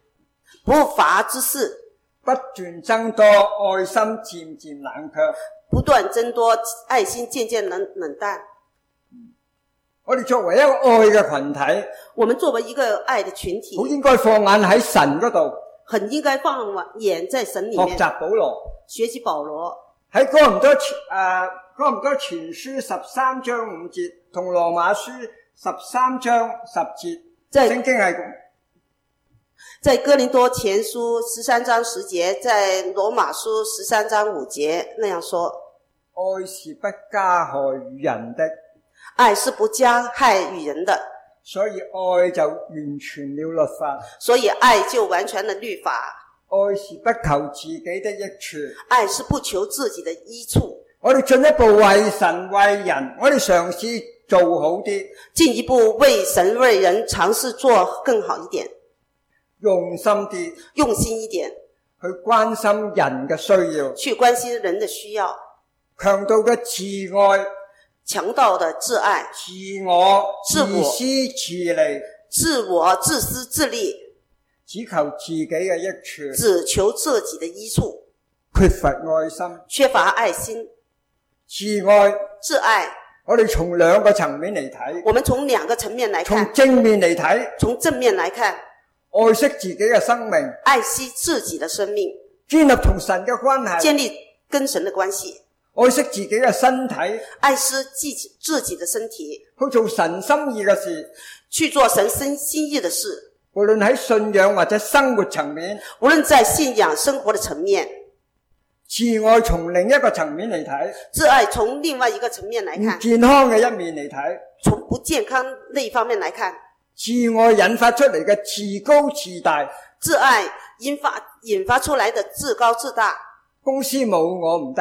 Speaker 3: 不斷增多，愛心漸漸冷卻。
Speaker 4: 不斷增多，愛心漸漸冷淡。
Speaker 3: 我哋作為一個愛嘅群體，
Speaker 4: 我們作為一個愛的群體，
Speaker 3: 好應該放眼喺神嗰度，
Speaker 4: 很應該放眼在神裏面，
Speaker 3: 學習保羅，
Speaker 4: 學習保羅。喺
Speaker 3: 哥林多前書13章5節同羅馬書13章10節，聖經係咁。
Speaker 4: 在哥林多前書13章10節，在羅馬書13章5節那樣說：
Speaker 3: 愛是不加害於人的，
Speaker 4: 愛是不加害於人的，
Speaker 3: 所以愛就完全了律法，
Speaker 4: 所以愛就完全了律法。
Speaker 3: 愛是不求自己的益處，
Speaker 4: 愛是不求自己的益處。
Speaker 3: 我哋進一步為神為人，我哋嘗試做好啲，
Speaker 4: 進一步為神為人嘗試做更好一點，
Speaker 3: 用心一點，去關心人嘅需要，
Speaker 4: 去關心人的需要。
Speaker 3: 強盜嘅自愛，
Speaker 4: 強盜的自愛，
Speaker 3: 自我自私自利，
Speaker 4: 自我自私自利，
Speaker 3: 只求自己嘅益處，
Speaker 4: 只求自己的益處，
Speaker 3: 缺乏愛心，
Speaker 4: 自愛。
Speaker 3: 我哋從兩個層面嚟睇，
Speaker 4: 我們從兩個層面來看，
Speaker 3: 從正面嚟睇，
Speaker 4: 從正面來看，
Speaker 3: 愛惜自己嘅生命，
Speaker 4: 愛惜自己的生命，
Speaker 3: 建立同神嘅關係，
Speaker 4: 建立跟神的關係，
Speaker 3: 愛惜自己嘅身體，
Speaker 4: 愛惜自己的身體，
Speaker 3: 去做神心意嘅事，
Speaker 4: 去做神心意的事。
Speaker 3: 無論喺信仰或者生活層面，
Speaker 4: 無論在信仰生活的層面，
Speaker 3: 自愛從另一個層面嚟睇，
Speaker 4: 自愛從另外一個層面來看，
Speaker 3: 健康嘅一面嚟睇，
Speaker 4: 從不健康那一方面來看，
Speaker 3: 自愛引發出嚟嘅自高自大，
Speaker 4: 自愛引發出來的自高自大，
Speaker 3: 公司冇我唔得，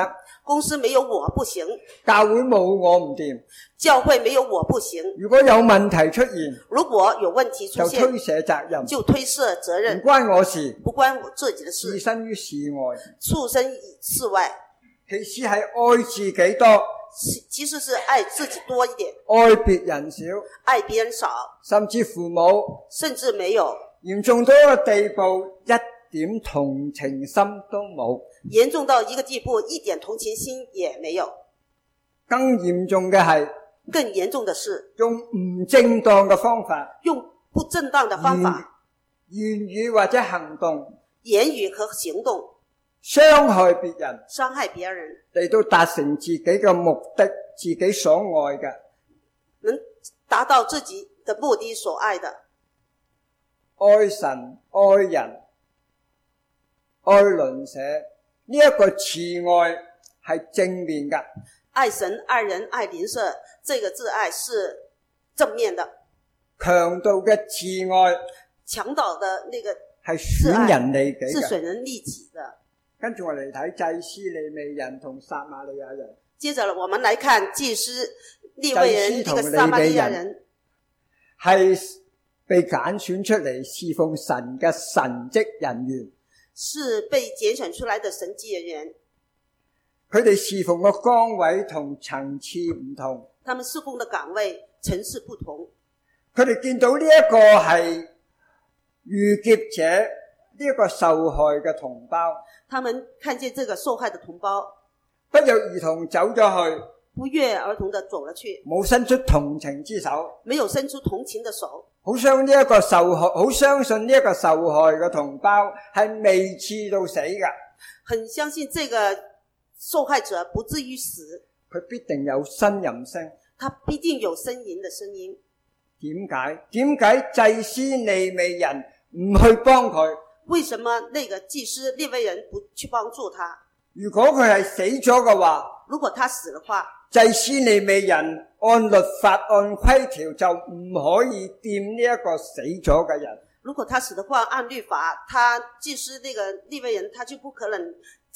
Speaker 4: 公司沒有我不行，
Speaker 3: 教會冇我唔掂。
Speaker 4: 教會沒有我不行。
Speaker 3: 如果有問題出現，
Speaker 4: 如果有問題出
Speaker 3: 就
Speaker 4: 現，
Speaker 3: 推卸責任，
Speaker 4: 就推卸責任，
Speaker 3: 唔關我事，
Speaker 4: 不關我自己的事，
Speaker 3: 置身於事外。
Speaker 4: 處身於事外，
Speaker 3: 其實係愛自己多，
Speaker 4: 其實是愛自己多一點，
Speaker 3: 愛別人少，
Speaker 4: 愛別人少，
Speaker 3: 甚至乎冇，
Speaker 4: 甚至沒有，
Speaker 3: 嚴重到一個地步，一點同情心都冇。
Speaker 4: 嚴重到一個地步，一點同情心也沒有。
Speaker 3: 更嚴重嘅係，
Speaker 4: 更嚴重的是
Speaker 3: 用唔正當嘅方法，
Speaker 4: 用不正當的方法，
Speaker 3: 言語或者行動，
Speaker 4: 言語和行動
Speaker 3: 傷害別人，
Speaker 4: 傷害別人，
Speaker 3: 嚟到達成自己嘅目的，自己所愛嘅，
Speaker 4: 能達到自己的目的所愛的。
Speaker 3: 愛神、愛人、愛鄰舍，呢一個慈愛係正面嘅。
Speaker 4: 愛神、愛人、愛鄰舍，這個自愛是正面的。
Speaker 3: 強盜嘅慈愛，
Speaker 4: 強盜的那個
Speaker 3: 係損人利己嘅，
Speaker 4: 是損人利己的。
Speaker 3: 跟住我哋睇祭司、利未人同撒瑪利亞人。
Speaker 4: 接着我們來看祭司、利未人這個撒瑪利亞人，
Speaker 3: 係被揀選出嚟侍奉神嘅神職人員，
Speaker 4: 是被揀選出來的神職人員。
Speaker 3: 佢哋侍奉嘅崗位同層次唔同，
Speaker 4: 他們侍奉的崗位層次不同。
Speaker 3: 佢哋見到呢一個係遇劫者，呢一個受害嘅同胞，
Speaker 4: 他們看見這個受害的同胞，
Speaker 3: 不約而同走咗去，
Speaker 4: 不約而同地走了去，
Speaker 3: 冇伸出同情之手，
Speaker 4: 沒有伸出同情的手，
Speaker 3: 好相呢一個受害，好相信呢一個受害嘅同胞係未至到死㗎，
Speaker 4: 很相信這個受害者不至於死，
Speaker 3: 佢必定有呻吟聲，
Speaker 4: 他必定有呻吟的聲音。
Speaker 3: 點解祭司利未人唔去幫佢？
Speaker 4: 為什麼那個祭司利未人不去幫助他？
Speaker 3: 如果佢係死咗嘅話，
Speaker 4: 如果他死的話，
Speaker 3: 祭司利未人按律法按規條就唔可以掂呢一個死咗嘅人。
Speaker 4: 如果他死的話，按律法，他祭司那個利未人他就不可能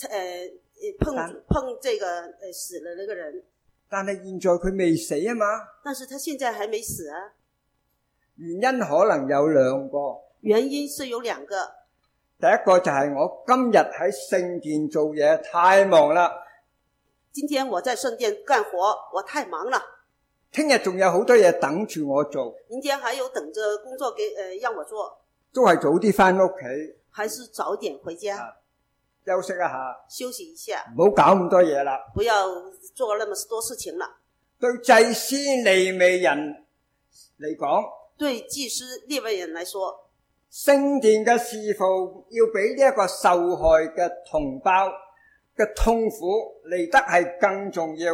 Speaker 4: 碰這個死了那個人。
Speaker 3: 但係現在佢未死啊嘛，
Speaker 4: 但是他現在還沒死啊。
Speaker 3: 原因可能有兩個，
Speaker 4: 原因是有兩個。
Speaker 3: 第一個就係我今日喺聖殿做嘢太忙啦，
Speaker 4: 今天我在聖殿幹活，我太忙了。
Speaker 3: 聽日仲有好多嘢等住我做，
Speaker 4: 明天還有等着工作讓我做，
Speaker 3: 都係早啲返屋企，
Speaker 4: 還是早點回家，
Speaker 3: 休息一下，
Speaker 4: 休息一下，
Speaker 3: 唔好搞咁多嘢啦，
Speaker 4: 不要做那麼多事情了。
Speaker 3: 對祭司利未人嚟講，
Speaker 4: 對祭司利未人來說，
Speaker 3: 聖殿嘅侍奉要比呢一個受害嘅同胞嘅痛苦嚟得係更重要。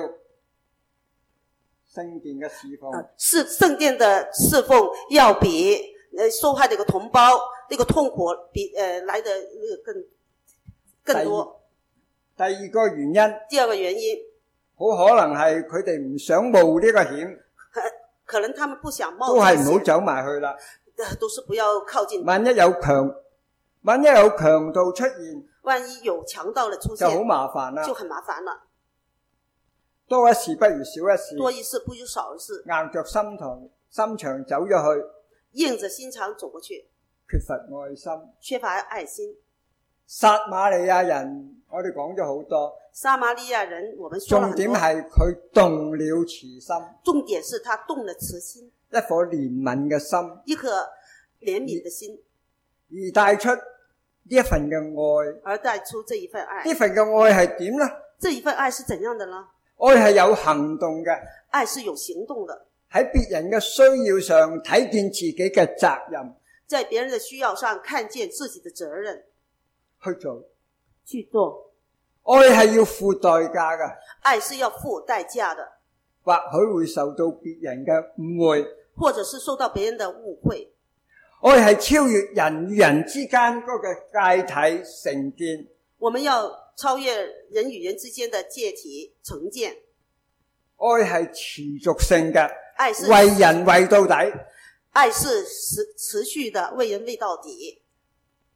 Speaker 3: 聖殿嘅侍奉，
Speaker 4: 是聖殿的侍奉要比受害的一個同胞那個痛苦比來的那個更多。
Speaker 3: 第二個原因，
Speaker 4: 第二個原因，
Speaker 3: 好可能係佢哋唔想冒呢個險，
Speaker 4: 可能他們不想冒，
Speaker 3: 都係唔好走埋去啦。
Speaker 4: 都是不要靠近。
Speaker 3: 萬一有強盜出現，
Speaker 4: 萬一有強盜的出現，
Speaker 3: 就好麻煩啦，
Speaker 4: 就很麻煩了。
Speaker 3: 多一事不如少一事，
Speaker 4: 多一事不如少一事，
Speaker 3: 硬着心腸走咗去，
Speaker 4: 硬着心腸走過去，
Speaker 3: 缺乏愛心，
Speaker 4: 缺乏愛心。
Speaker 3: 撒瑪利亞人我哋講咗好多，
Speaker 4: 撒瑪利亞人我們說了很多，
Speaker 3: 重點係佢動了慈心，
Speaker 4: 重點是他動了慈心，
Speaker 3: 一顆憐憫嘅心，
Speaker 4: 一顆憐憫的心，
Speaker 3: 而帶出呢一份嘅愛，
Speaker 4: 而帶出這一份愛。
Speaker 3: 呢份嘅愛係點呢？
Speaker 4: 這一份愛是怎樣的呢？
Speaker 3: 愛係有行動嘅，
Speaker 4: 愛是有行動的，
Speaker 3: 喺別人嘅需要上睇見自己嘅責任，
Speaker 4: 在別人的需要上看見自己的責任，
Speaker 3: 去做。
Speaker 4: 愛
Speaker 3: 係要付代價嘅，
Speaker 4: 愛是要付代價的，
Speaker 3: 或許會受到別人嘅誤會，
Speaker 4: 或者是受到別人的誤會。
Speaker 3: 愛係超越人與人之間嗰個界體成見，
Speaker 4: 我們要超越人與人之間的界體成見。
Speaker 3: 愛係持續性嘅，
Speaker 4: 愛是
Speaker 3: 為人為到底，
Speaker 4: 愛是持續的為人為到底。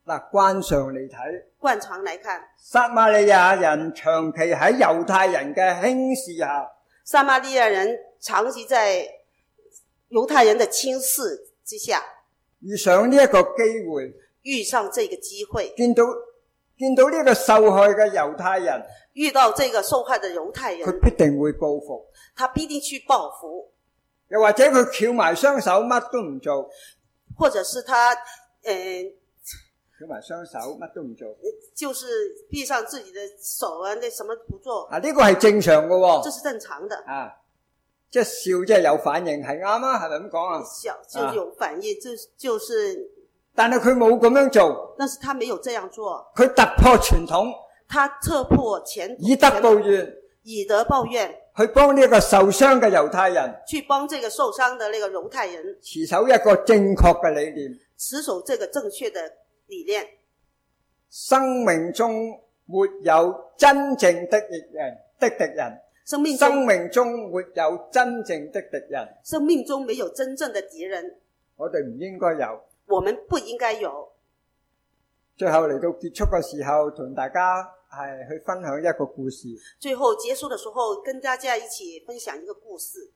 Speaker 3: 嗱，慣常嚟睇，
Speaker 4: 慣常來看，
Speaker 3: 撒瑪利亞人長期喺猶太人嘅輕視下，
Speaker 4: 撒瑪利亞人長期在猶太人的輕視之下，
Speaker 3: 遇上呢一個機會，
Speaker 4: 遇上這個機會，
Speaker 3: 見到呢個受害嘅猶太人，
Speaker 4: 遇到這個受害的猶太人，
Speaker 3: 佢必定會報復，
Speaker 4: 他必定去報復，
Speaker 3: 又或者佢翹埋雙手乜都唔做，
Speaker 4: 或者是他
Speaker 3: 翹埋雙手乜都唔做，
Speaker 4: 就是閉上自己的手啊，那什麼不做，
Speaker 3: 啊呢個係正常嘅喎，
Speaker 4: 這是正常的
Speaker 3: 啊，即係笑即係有反應係啱啊，係咪咁講啊？
Speaker 4: 笑就有反應，就是
Speaker 3: 但係佢冇咁樣做，
Speaker 4: 但是他沒有這樣做，
Speaker 3: 佢突破傳統，
Speaker 4: 他突破前
Speaker 3: 以德報怨，
Speaker 4: 以德報怨，
Speaker 3: 去幫呢一個受傷嘅猶太人，
Speaker 4: 去幫這個受傷的那個猶太人
Speaker 3: 持守一個正確嘅理念，
Speaker 4: 持守這個正確的理念。
Speaker 3: 生命中沒有真正的敵人，
Speaker 4: 生命
Speaker 3: 中沒有真正的敵人，
Speaker 4: 生命中沒有真正的敵人，
Speaker 3: 我哋唔應該有。
Speaker 4: 我們不應該有。
Speaker 3: 最後嚟到結束嘅時候，同大家係去分享一個故事。
Speaker 4: 最後結束的時候，跟大家一起分享一個故事。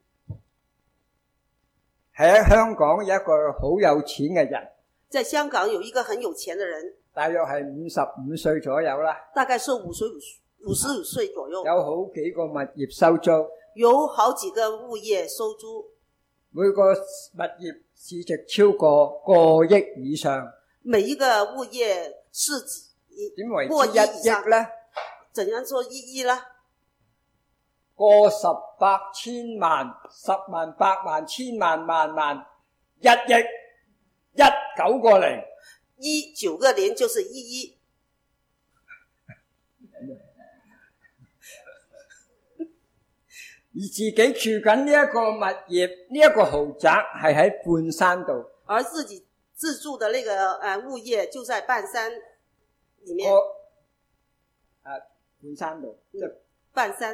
Speaker 3: 喺香港有一個好有錢嘅人，
Speaker 4: 在香港有一個很有錢的人，
Speaker 3: 大約係55歲左右啦，
Speaker 4: 大概是55歲左右，
Speaker 3: 有好幾個物業收租，
Speaker 4: 有好幾個物業收租，
Speaker 3: 每個物業市值超過個億以上。
Speaker 4: 每一個物業市值
Speaker 3: 點為之
Speaker 4: 過
Speaker 3: 1億呢？
Speaker 4: 怎樣做1億呢？
Speaker 3: 過十百千萬、十萬、百萬、千萬、萬萬，1億，9個零
Speaker 4: ，9個零就是1億。
Speaker 3: 而自己住緊呢一個物業，呢一個豪宅係喺半山度，
Speaker 4: 而自己自住的那個物業就在半山裡面。
Speaker 3: 半山度，
Speaker 4: 半山，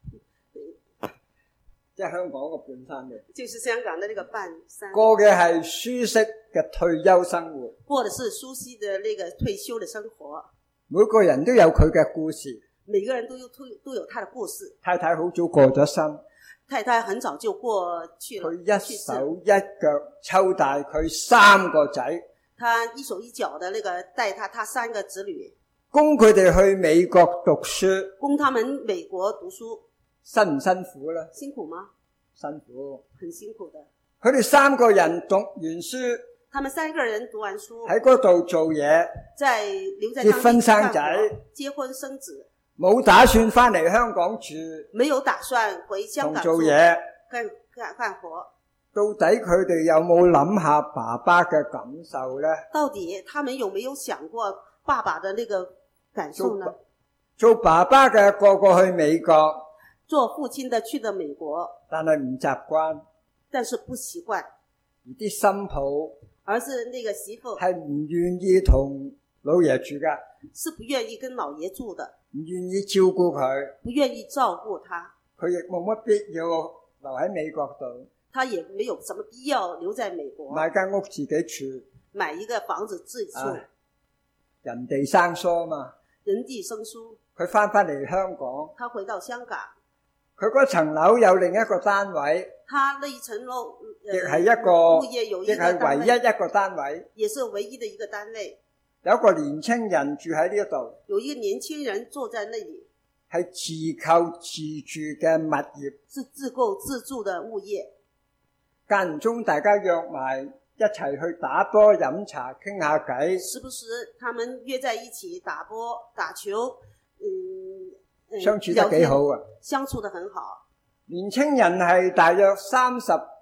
Speaker 3: 即係香港個半山度。
Speaker 4: 就是香港的那個半山。
Speaker 3: 過嘅係舒適嘅退休生活，
Speaker 4: 過的是舒適的那個退休的生活。
Speaker 3: 每個人都有佢嘅故事，
Speaker 4: 每個人都有他的故事。
Speaker 3: 太太好早過咗身，
Speaker 4: 太太很早就過去了，
Speaker 3: 佢一手一腳湊大佢3個仔，
Speaker 4: 他一手一腳的那個帶他3個子女，
Speaker 3: 供佢哋去美國讀書，
Speaker 4: 供他們美國讀書，
Speaker 3: 辛唔辛苦呢？
Speaker 4: 辛苦嗎？
Speaker 3: 辛苦，
Speaker 4: 很辛苦的。
Speaker 3: 佢哋3個人讀完書，
Speaker 4: 他們3個人讀完書
Speaker 3: 喺嗰度做嘢，
Speaker 4: 留在
Speaker 3: 結婚生仔，
Speaker 4: 結婚生子，
Speaker 3: 冇打算翻嚟香港住，
Speaker 4: 沒有打算回香港
Speaker 3: 做嘢，
Speaker 4: 幹活。
Speaker 3: 到底佢哋有冇諗下爸爸嘅感受呢？
Speaker 4: 到底他們有沒有想過爸爸的那個感受呢？
Speaker 3: 做爸爸嘅個去美國，
Speaker 4: 做父親的去了美國，
Speaker 3: 但係唔習慣，
Speaker 4: 但是不習慣，
Speaker 3: 而啲新抱，
Speaker 4: 而是那個媳婦
Speaker 3: 係唔願意同老爺住噶，
Speaker 4: 是不願意跟老爺住的，
Speaker 3: 唔願意照顧佢，
Speaker 4: 不願意照顧他，
Speaker 3: 佢亦冇乜必要留喺美國度，
Speaker 4: 他也沒有什麼必要留在美國，
Speaker 3: 買間屋自己住，
Speaker 4: 買一個房子自己住，
Speaker 3: 人地生疏嘛，
Speaker 4: 人地生疏，
Speaker 3: 佢翻嚟香港，
Speaker 4: 他回到香港，
Speaker 3: 佢嗰層樓有另一個單位，
Speaker 4: 他那一層樓
Speaker 3: 亦係一個，
Speaker 4: 物業有一個
Speaker 3: 亦係唯一一個單位，
Speaker 4: 也是唯一的一個單位。
Speaker 3: 有一個年青人住喺呢度，
Speaker 4: 有一個年輕人坐在那裡，
Speaker 3: 係自購自住嘅物業，
Speaker 4: 是自購自住的物業。
Speaker 3: 間唔中大家約埋一齊去打波飲茶傾下偈，
Speaker 4: 時不時他們約在一起打波打球，
Speaker 3: 相處得幾好啊，
Speaker 4: 相處得很好。
Speaker 3: 年青人係大約33啊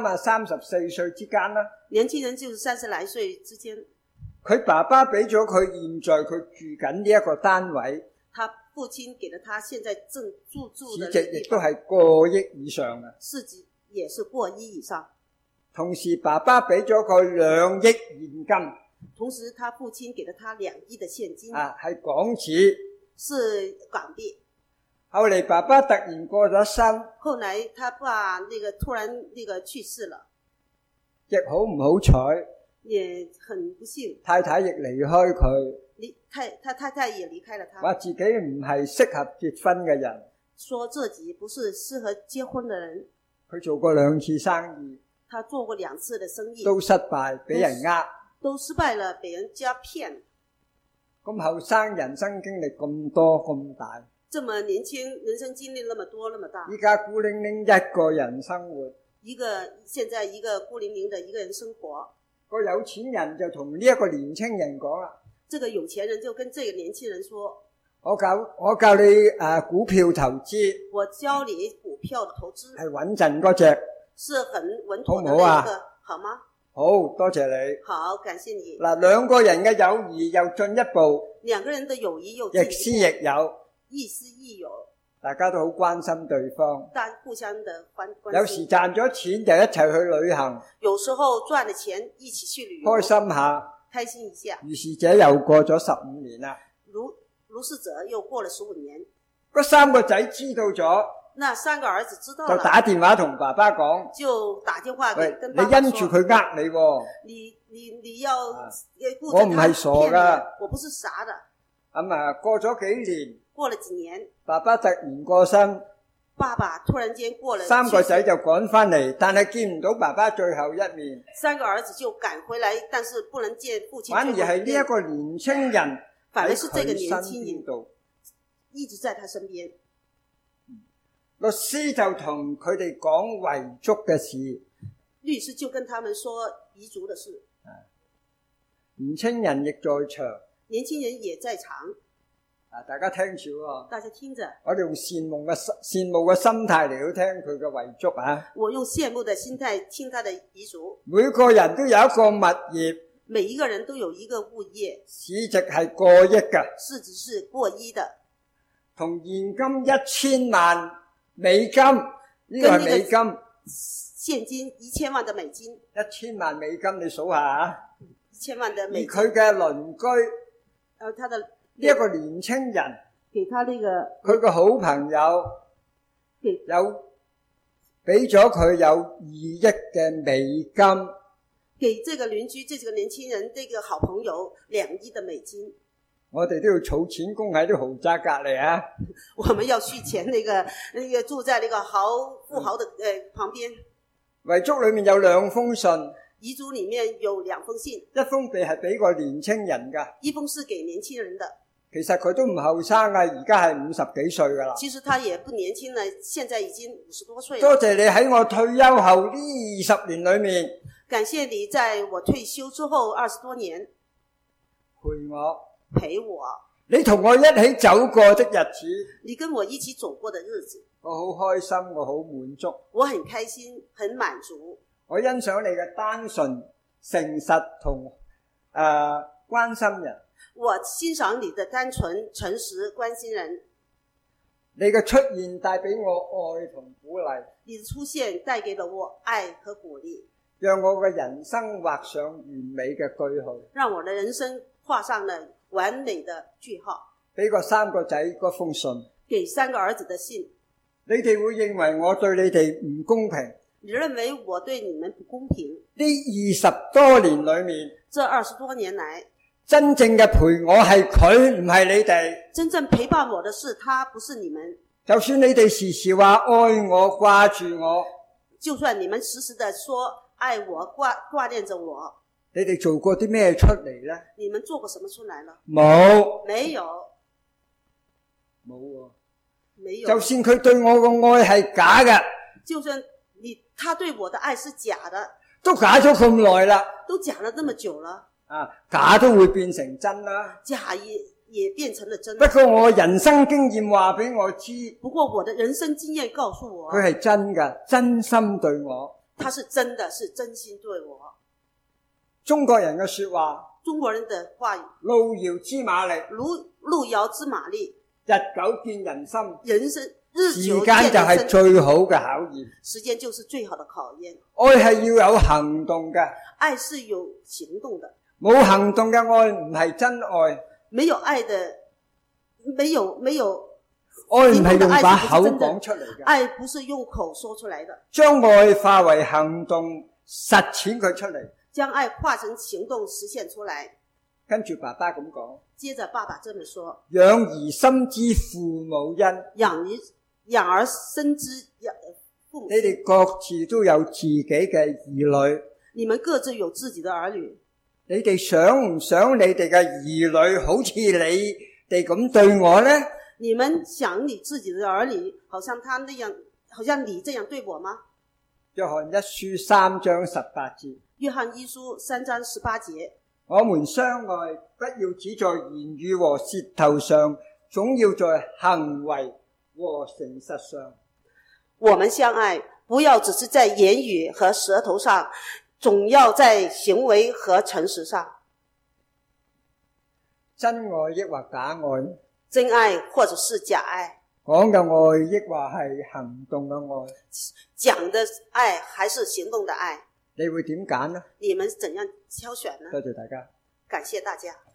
Speaker 3: 34歲之間啦，
Speaker 4: 年輕人就是30來歲之間。
Speaker 3: 佢爸爸俾咗佢現在佢住緊呢一個單位，
Speaker 4: 他父親給了他現在正住的
Speaker 3: 市值亦都係過億以上嘅，
Speaker 4: 市值也是過億以上。
Speaker 3: 同時爸爸俾咗佢2億現金，
Speaker 4: 同時他父親給了他2億的現金，
Speaker 3: 係港紙，
Speaker 4: 是港幣。
Speaker 3: 後嚟爸爸突然過咗身，
Speaker 4: 後來他爸那個突然那個去世了，
Speaker 3: 亦好唔好彩，
Speaker 4: 也很不幸，
Speaker 3: 太太亦離開佢，
Speaker 4: 他太太也離開了他，
Speaker 3: 話自己唔係適合結婚嘅人。
Speaker 4: 說自己不是適合結婚的人。
Speaker 3: 佢做過2次生意，
Speaker 4: 他做過2次的生意，
Speaker 3: 都失敗，俾人呃。
Speaker 4: 都失敗了，被人家騙。
Speaker 3: 咁後生人生經歷咁多咁大，
Speaker 4: 這麼年輕，人生經歷那麼多那麼大，
Speaker 3: 依家孤零零一個人生活。
Speaker 4: 現在一個孤零零的一個人生活。
Speaker 3: 個有錢人就同呢一個年青人講啦，
Speaker 4: 這個有錢人就跟這個年輕人說，
Speaker 3: 我教你股票投資，
Speaker 4: 我教你股票的投資
Speaker 3: 係穩陣嗰隻，
Speaker 4: 是很穩妥的
Speaker 3: 好唔好啊？
Speaker 4: 那個，好嗎？
Speaker 3: 好多謝你。
Speaker 4: 好，感謝你。
Speaker 3: 嗱，兩個人嘅友誼又進一步，
Speaker 4: 兩個人的友誼又進一步，
Speaker 3: 亦師亦友，
Speaker 4: 亦師亦友，
Speaker 3: 大家都好關心對方。
Speaker 4: 但互相的關
Speaker 3: 有
Speaker 4: 心。
Speaker 3: 時賺咗錢就一齊去旅行，
Speaker 4: 有時候賺了錢一起去旅遊，
Speaker 3: 開心下。
Speaker 4: 開心一下。
Speaker 3: 如是者又過咗15年啦。
Speaker 4: 如是者又過了15年。
Speaker 3: 嗰3個仔知道咗，
Speaker 4: 那3個兒子知道
Speaker 3: 就
Speaker 4: 了，
Speaker 3: 打電話同爸爸講，
Speaker 4: 就打電話
Speaker 3: 喂，
Speaker 4: 跟
Speaker 3: 你
Speaker 4: 爸爸說，
Speaker 3: 因住佢呃你喎。
Speaker 4: 你要顧
Speaker 3: 我唔係傻㗎，
Speaker 4: 我不是傻的。
Speaker 3: 咁啊，過咗幾年，
Speaker 4: 過了幾年，
Speaker 3: 爸爸突然過身，
Speaker 4: 爸爸突然間過了
Speaker 3: 3個仔就趕翻嚟，但係見唔到爸爸最後一面。
Speaker 4: 3個兒子就趕回來，但是不能見父親。
Speaker 3: 反而係呢一個年青人
Speaker 4: 反而是這個年
Speaker 3: 喺佢
Speaker 4: 輕人
Speaker 3: 身邊度，
Speaker 4: 一直在他身邊。
Speaker 3: 律師就同佢哋講遺囑嘅事，
Speaker 4: 律師就跟他們說遺囑的事。
Speaker 3: 年青人亦在場，
Speaker 4: 年輕人也在場。
Speaker 3: 大家聽住喎。
Speaker 4: 大家聽着，
Speaker 3: 我哋用羨慕嘅心態嚟到聽佢嘅遺囑啊！
Speaker 4: 我用羨慕的心態聽他的遺囑。
Speaker 3: 每個人都有一個物業，
Speaker 4: 每一個人都有一個物業，
Speaker 3: 市值係過億嘅，
Speaker 4: 市值是過億的，
Speaker 3: 同現金1000萬美金，呢個係美金，
Speaker 4: 現金1000萬的美金
Speaker 3: ，1000萬美金你數下啊
Speaker 4: ！1000萬的
Speaker 3: 而
Speaker 4: 美金。
Speaker 3: 佢嘅鄰居，
Speaker 4: 他的
Speaker 3: 呢一個年青人，
Speaker 4: 給他那個
Speaker 3: 佢個好朋友有俾咗佢有2億嘅美金，
Speaker 4: 給這個鄰居，這個年輕人，這個好朋友2億的美金。
Speaker 3: 我哋都要儲錢供喺啲豪宅隔離啊！
Speaker 4: 我們要續錢，那個住在那個富豪的旁邊。
Speaker 3: 遺囑裏面有2封信，
Speaker 4: 遺囑裏面有2封信，
Speaker 3: 一封係俾個年青人㗎，
Speaker 4: 一封是給年輕人的。
Speaker 3: 其實佢都唔後生啊，而家係50幾歲㗎啦。
Speaker 4: 其實他也不年輕了，現在已經50多歲了。
Speaker 3: 多謝你喺我退休後呢20年裏面，
Speaker 4: 感謝你在我退休之後20多年陪我，
Speaker 3: 你同我一起走過的日子，
Speaker 4: 你跟我一起走過的日子，
Speaker 3: 我好開心，我好滿足，
Speaker 4: 我很開心，很滿足。
Speaker 3: 我欣賞你嘅單純、誠實同關心人。
Speaker 4: 我欣賞你的單純、誠實、關心人。
Speaker 3: 你嘅出現帶俾我愛同鼓勵，
Speaker 4: 你的出現帶給了我愛和鼓勵，
Speaker 3: 讓我嘅人生畫上完美嘅句號，
Speaker 4: 讓我的人生畫上了完美的句號。
Speaker 3: 俾個3個仔嗰封信，
Speaker 4: 給3個兒子的信，
Speaker 3: 你哋會認為我對你哋唔公平？
Speaker 4: 你認為我對你們不公平？
Speaker 3: 呢20多年裏面，
Speaker 4: 這20多年來，
Speaker 3: 真正嘅陪我係佢，唔係你哋。
Speaker 4: 真正陪伴我的是他，不是你們。
Speaker 3: 就算你哋時時話愛我、掛住我，
Speaker 4: 就算你們時時的說愛我、掛念着我，
Speaker 3: 你哋做過啲咩出嚟呢？
Speaker 4: 你們做過什麼出來了？
Speaker 3: 冇，
Speaker 4: 沒有，
Speaker 3: 冇喎。
Speaker 4: 沒有。
Speaker 3: 就算佢對我嘅愛係假嘅，
Speaker 4: 就算他對我的愛是假的，
Speaker 3: 都假咗咁耐啦。
Speaker 4: 都假了那麼久了，
Speaker 3: 假都會變成真啦。
Speaker 4: 假也變成了真。
Speaker 3: 不過我人生經驗話俾我知，
Speaker 4: 不過我的人生經驗告訴我，
Speaker 3: 佢係真嘅，真心對我。
Speaker 4: 他是真的，是真心對我。
Speaker 3: 中國人嘅說話，
Speaker 4: 中國人的話語，
Speaker 3: 路遙知馬力，
Speaker 4: 路遙知馬力，
Speaker 3: 日久見人心。
Speaker 4: 日久
Speaker 3: 時間就係最好嘅考驗，
Speaker 4: 時間就是最好的考驗。
Speaker 3: 愛係要有行動嘅，
Speaker 4: 愛是有行動的，
Speaker 3: 冇行動嘅愛唔係真愛。
Speaker 4: 沒有愛的，沒有
Speaker 3: 愛唔係用把口講出嚟嘅，
Speaker 4: 愛不是用口說出來的，
Speaker 3: 將愛化為行動，實踐佢出嚟。
Speaker 4: 將愛化成行動實現出來。
Speaker 3: 跟住爸爸咁講，
Speaker 4: 接着爸爸這麼說：
Speaker 3: 養兒深知父母恩。
Speaker 4: 養兒深知父母恩。
Speaker 3: 你哋各自都有自己嘅兒女，
Speaker 4: 你們各自有自己的兒女。
Speaker 3: 你哋想唔想你哋嘅兒女好似你哋咁對我呢？
Speaker 4: 你們想你自己的兒女好像他那樣，好像你這樣對我嗎？
Speaker 3: 約翰一書3章18節。
Speaker 4: 約翰一書3章18節。
Speaker 3: 我們相愛，不要只在言語和舌頭上，總要在行為和誠實上。
Speaker 4: 我們相愛，不要只是在言語和舌頭上，總要在行為和誠實上。
Speaker 3: 真愛抑或假愛？
Speaker 4: 真愛或者是假愛？
Speaker 3: 講嘅愛抑或係行動嘅愛？
Speaker 4: 講的愛還是行動的愛？
Speaker 3: 你會點揀呢？
Speaker 4: 你們怎樣挑選呢？
Speaker 3: 多謝大家。
Speaker 4: 感謝大家。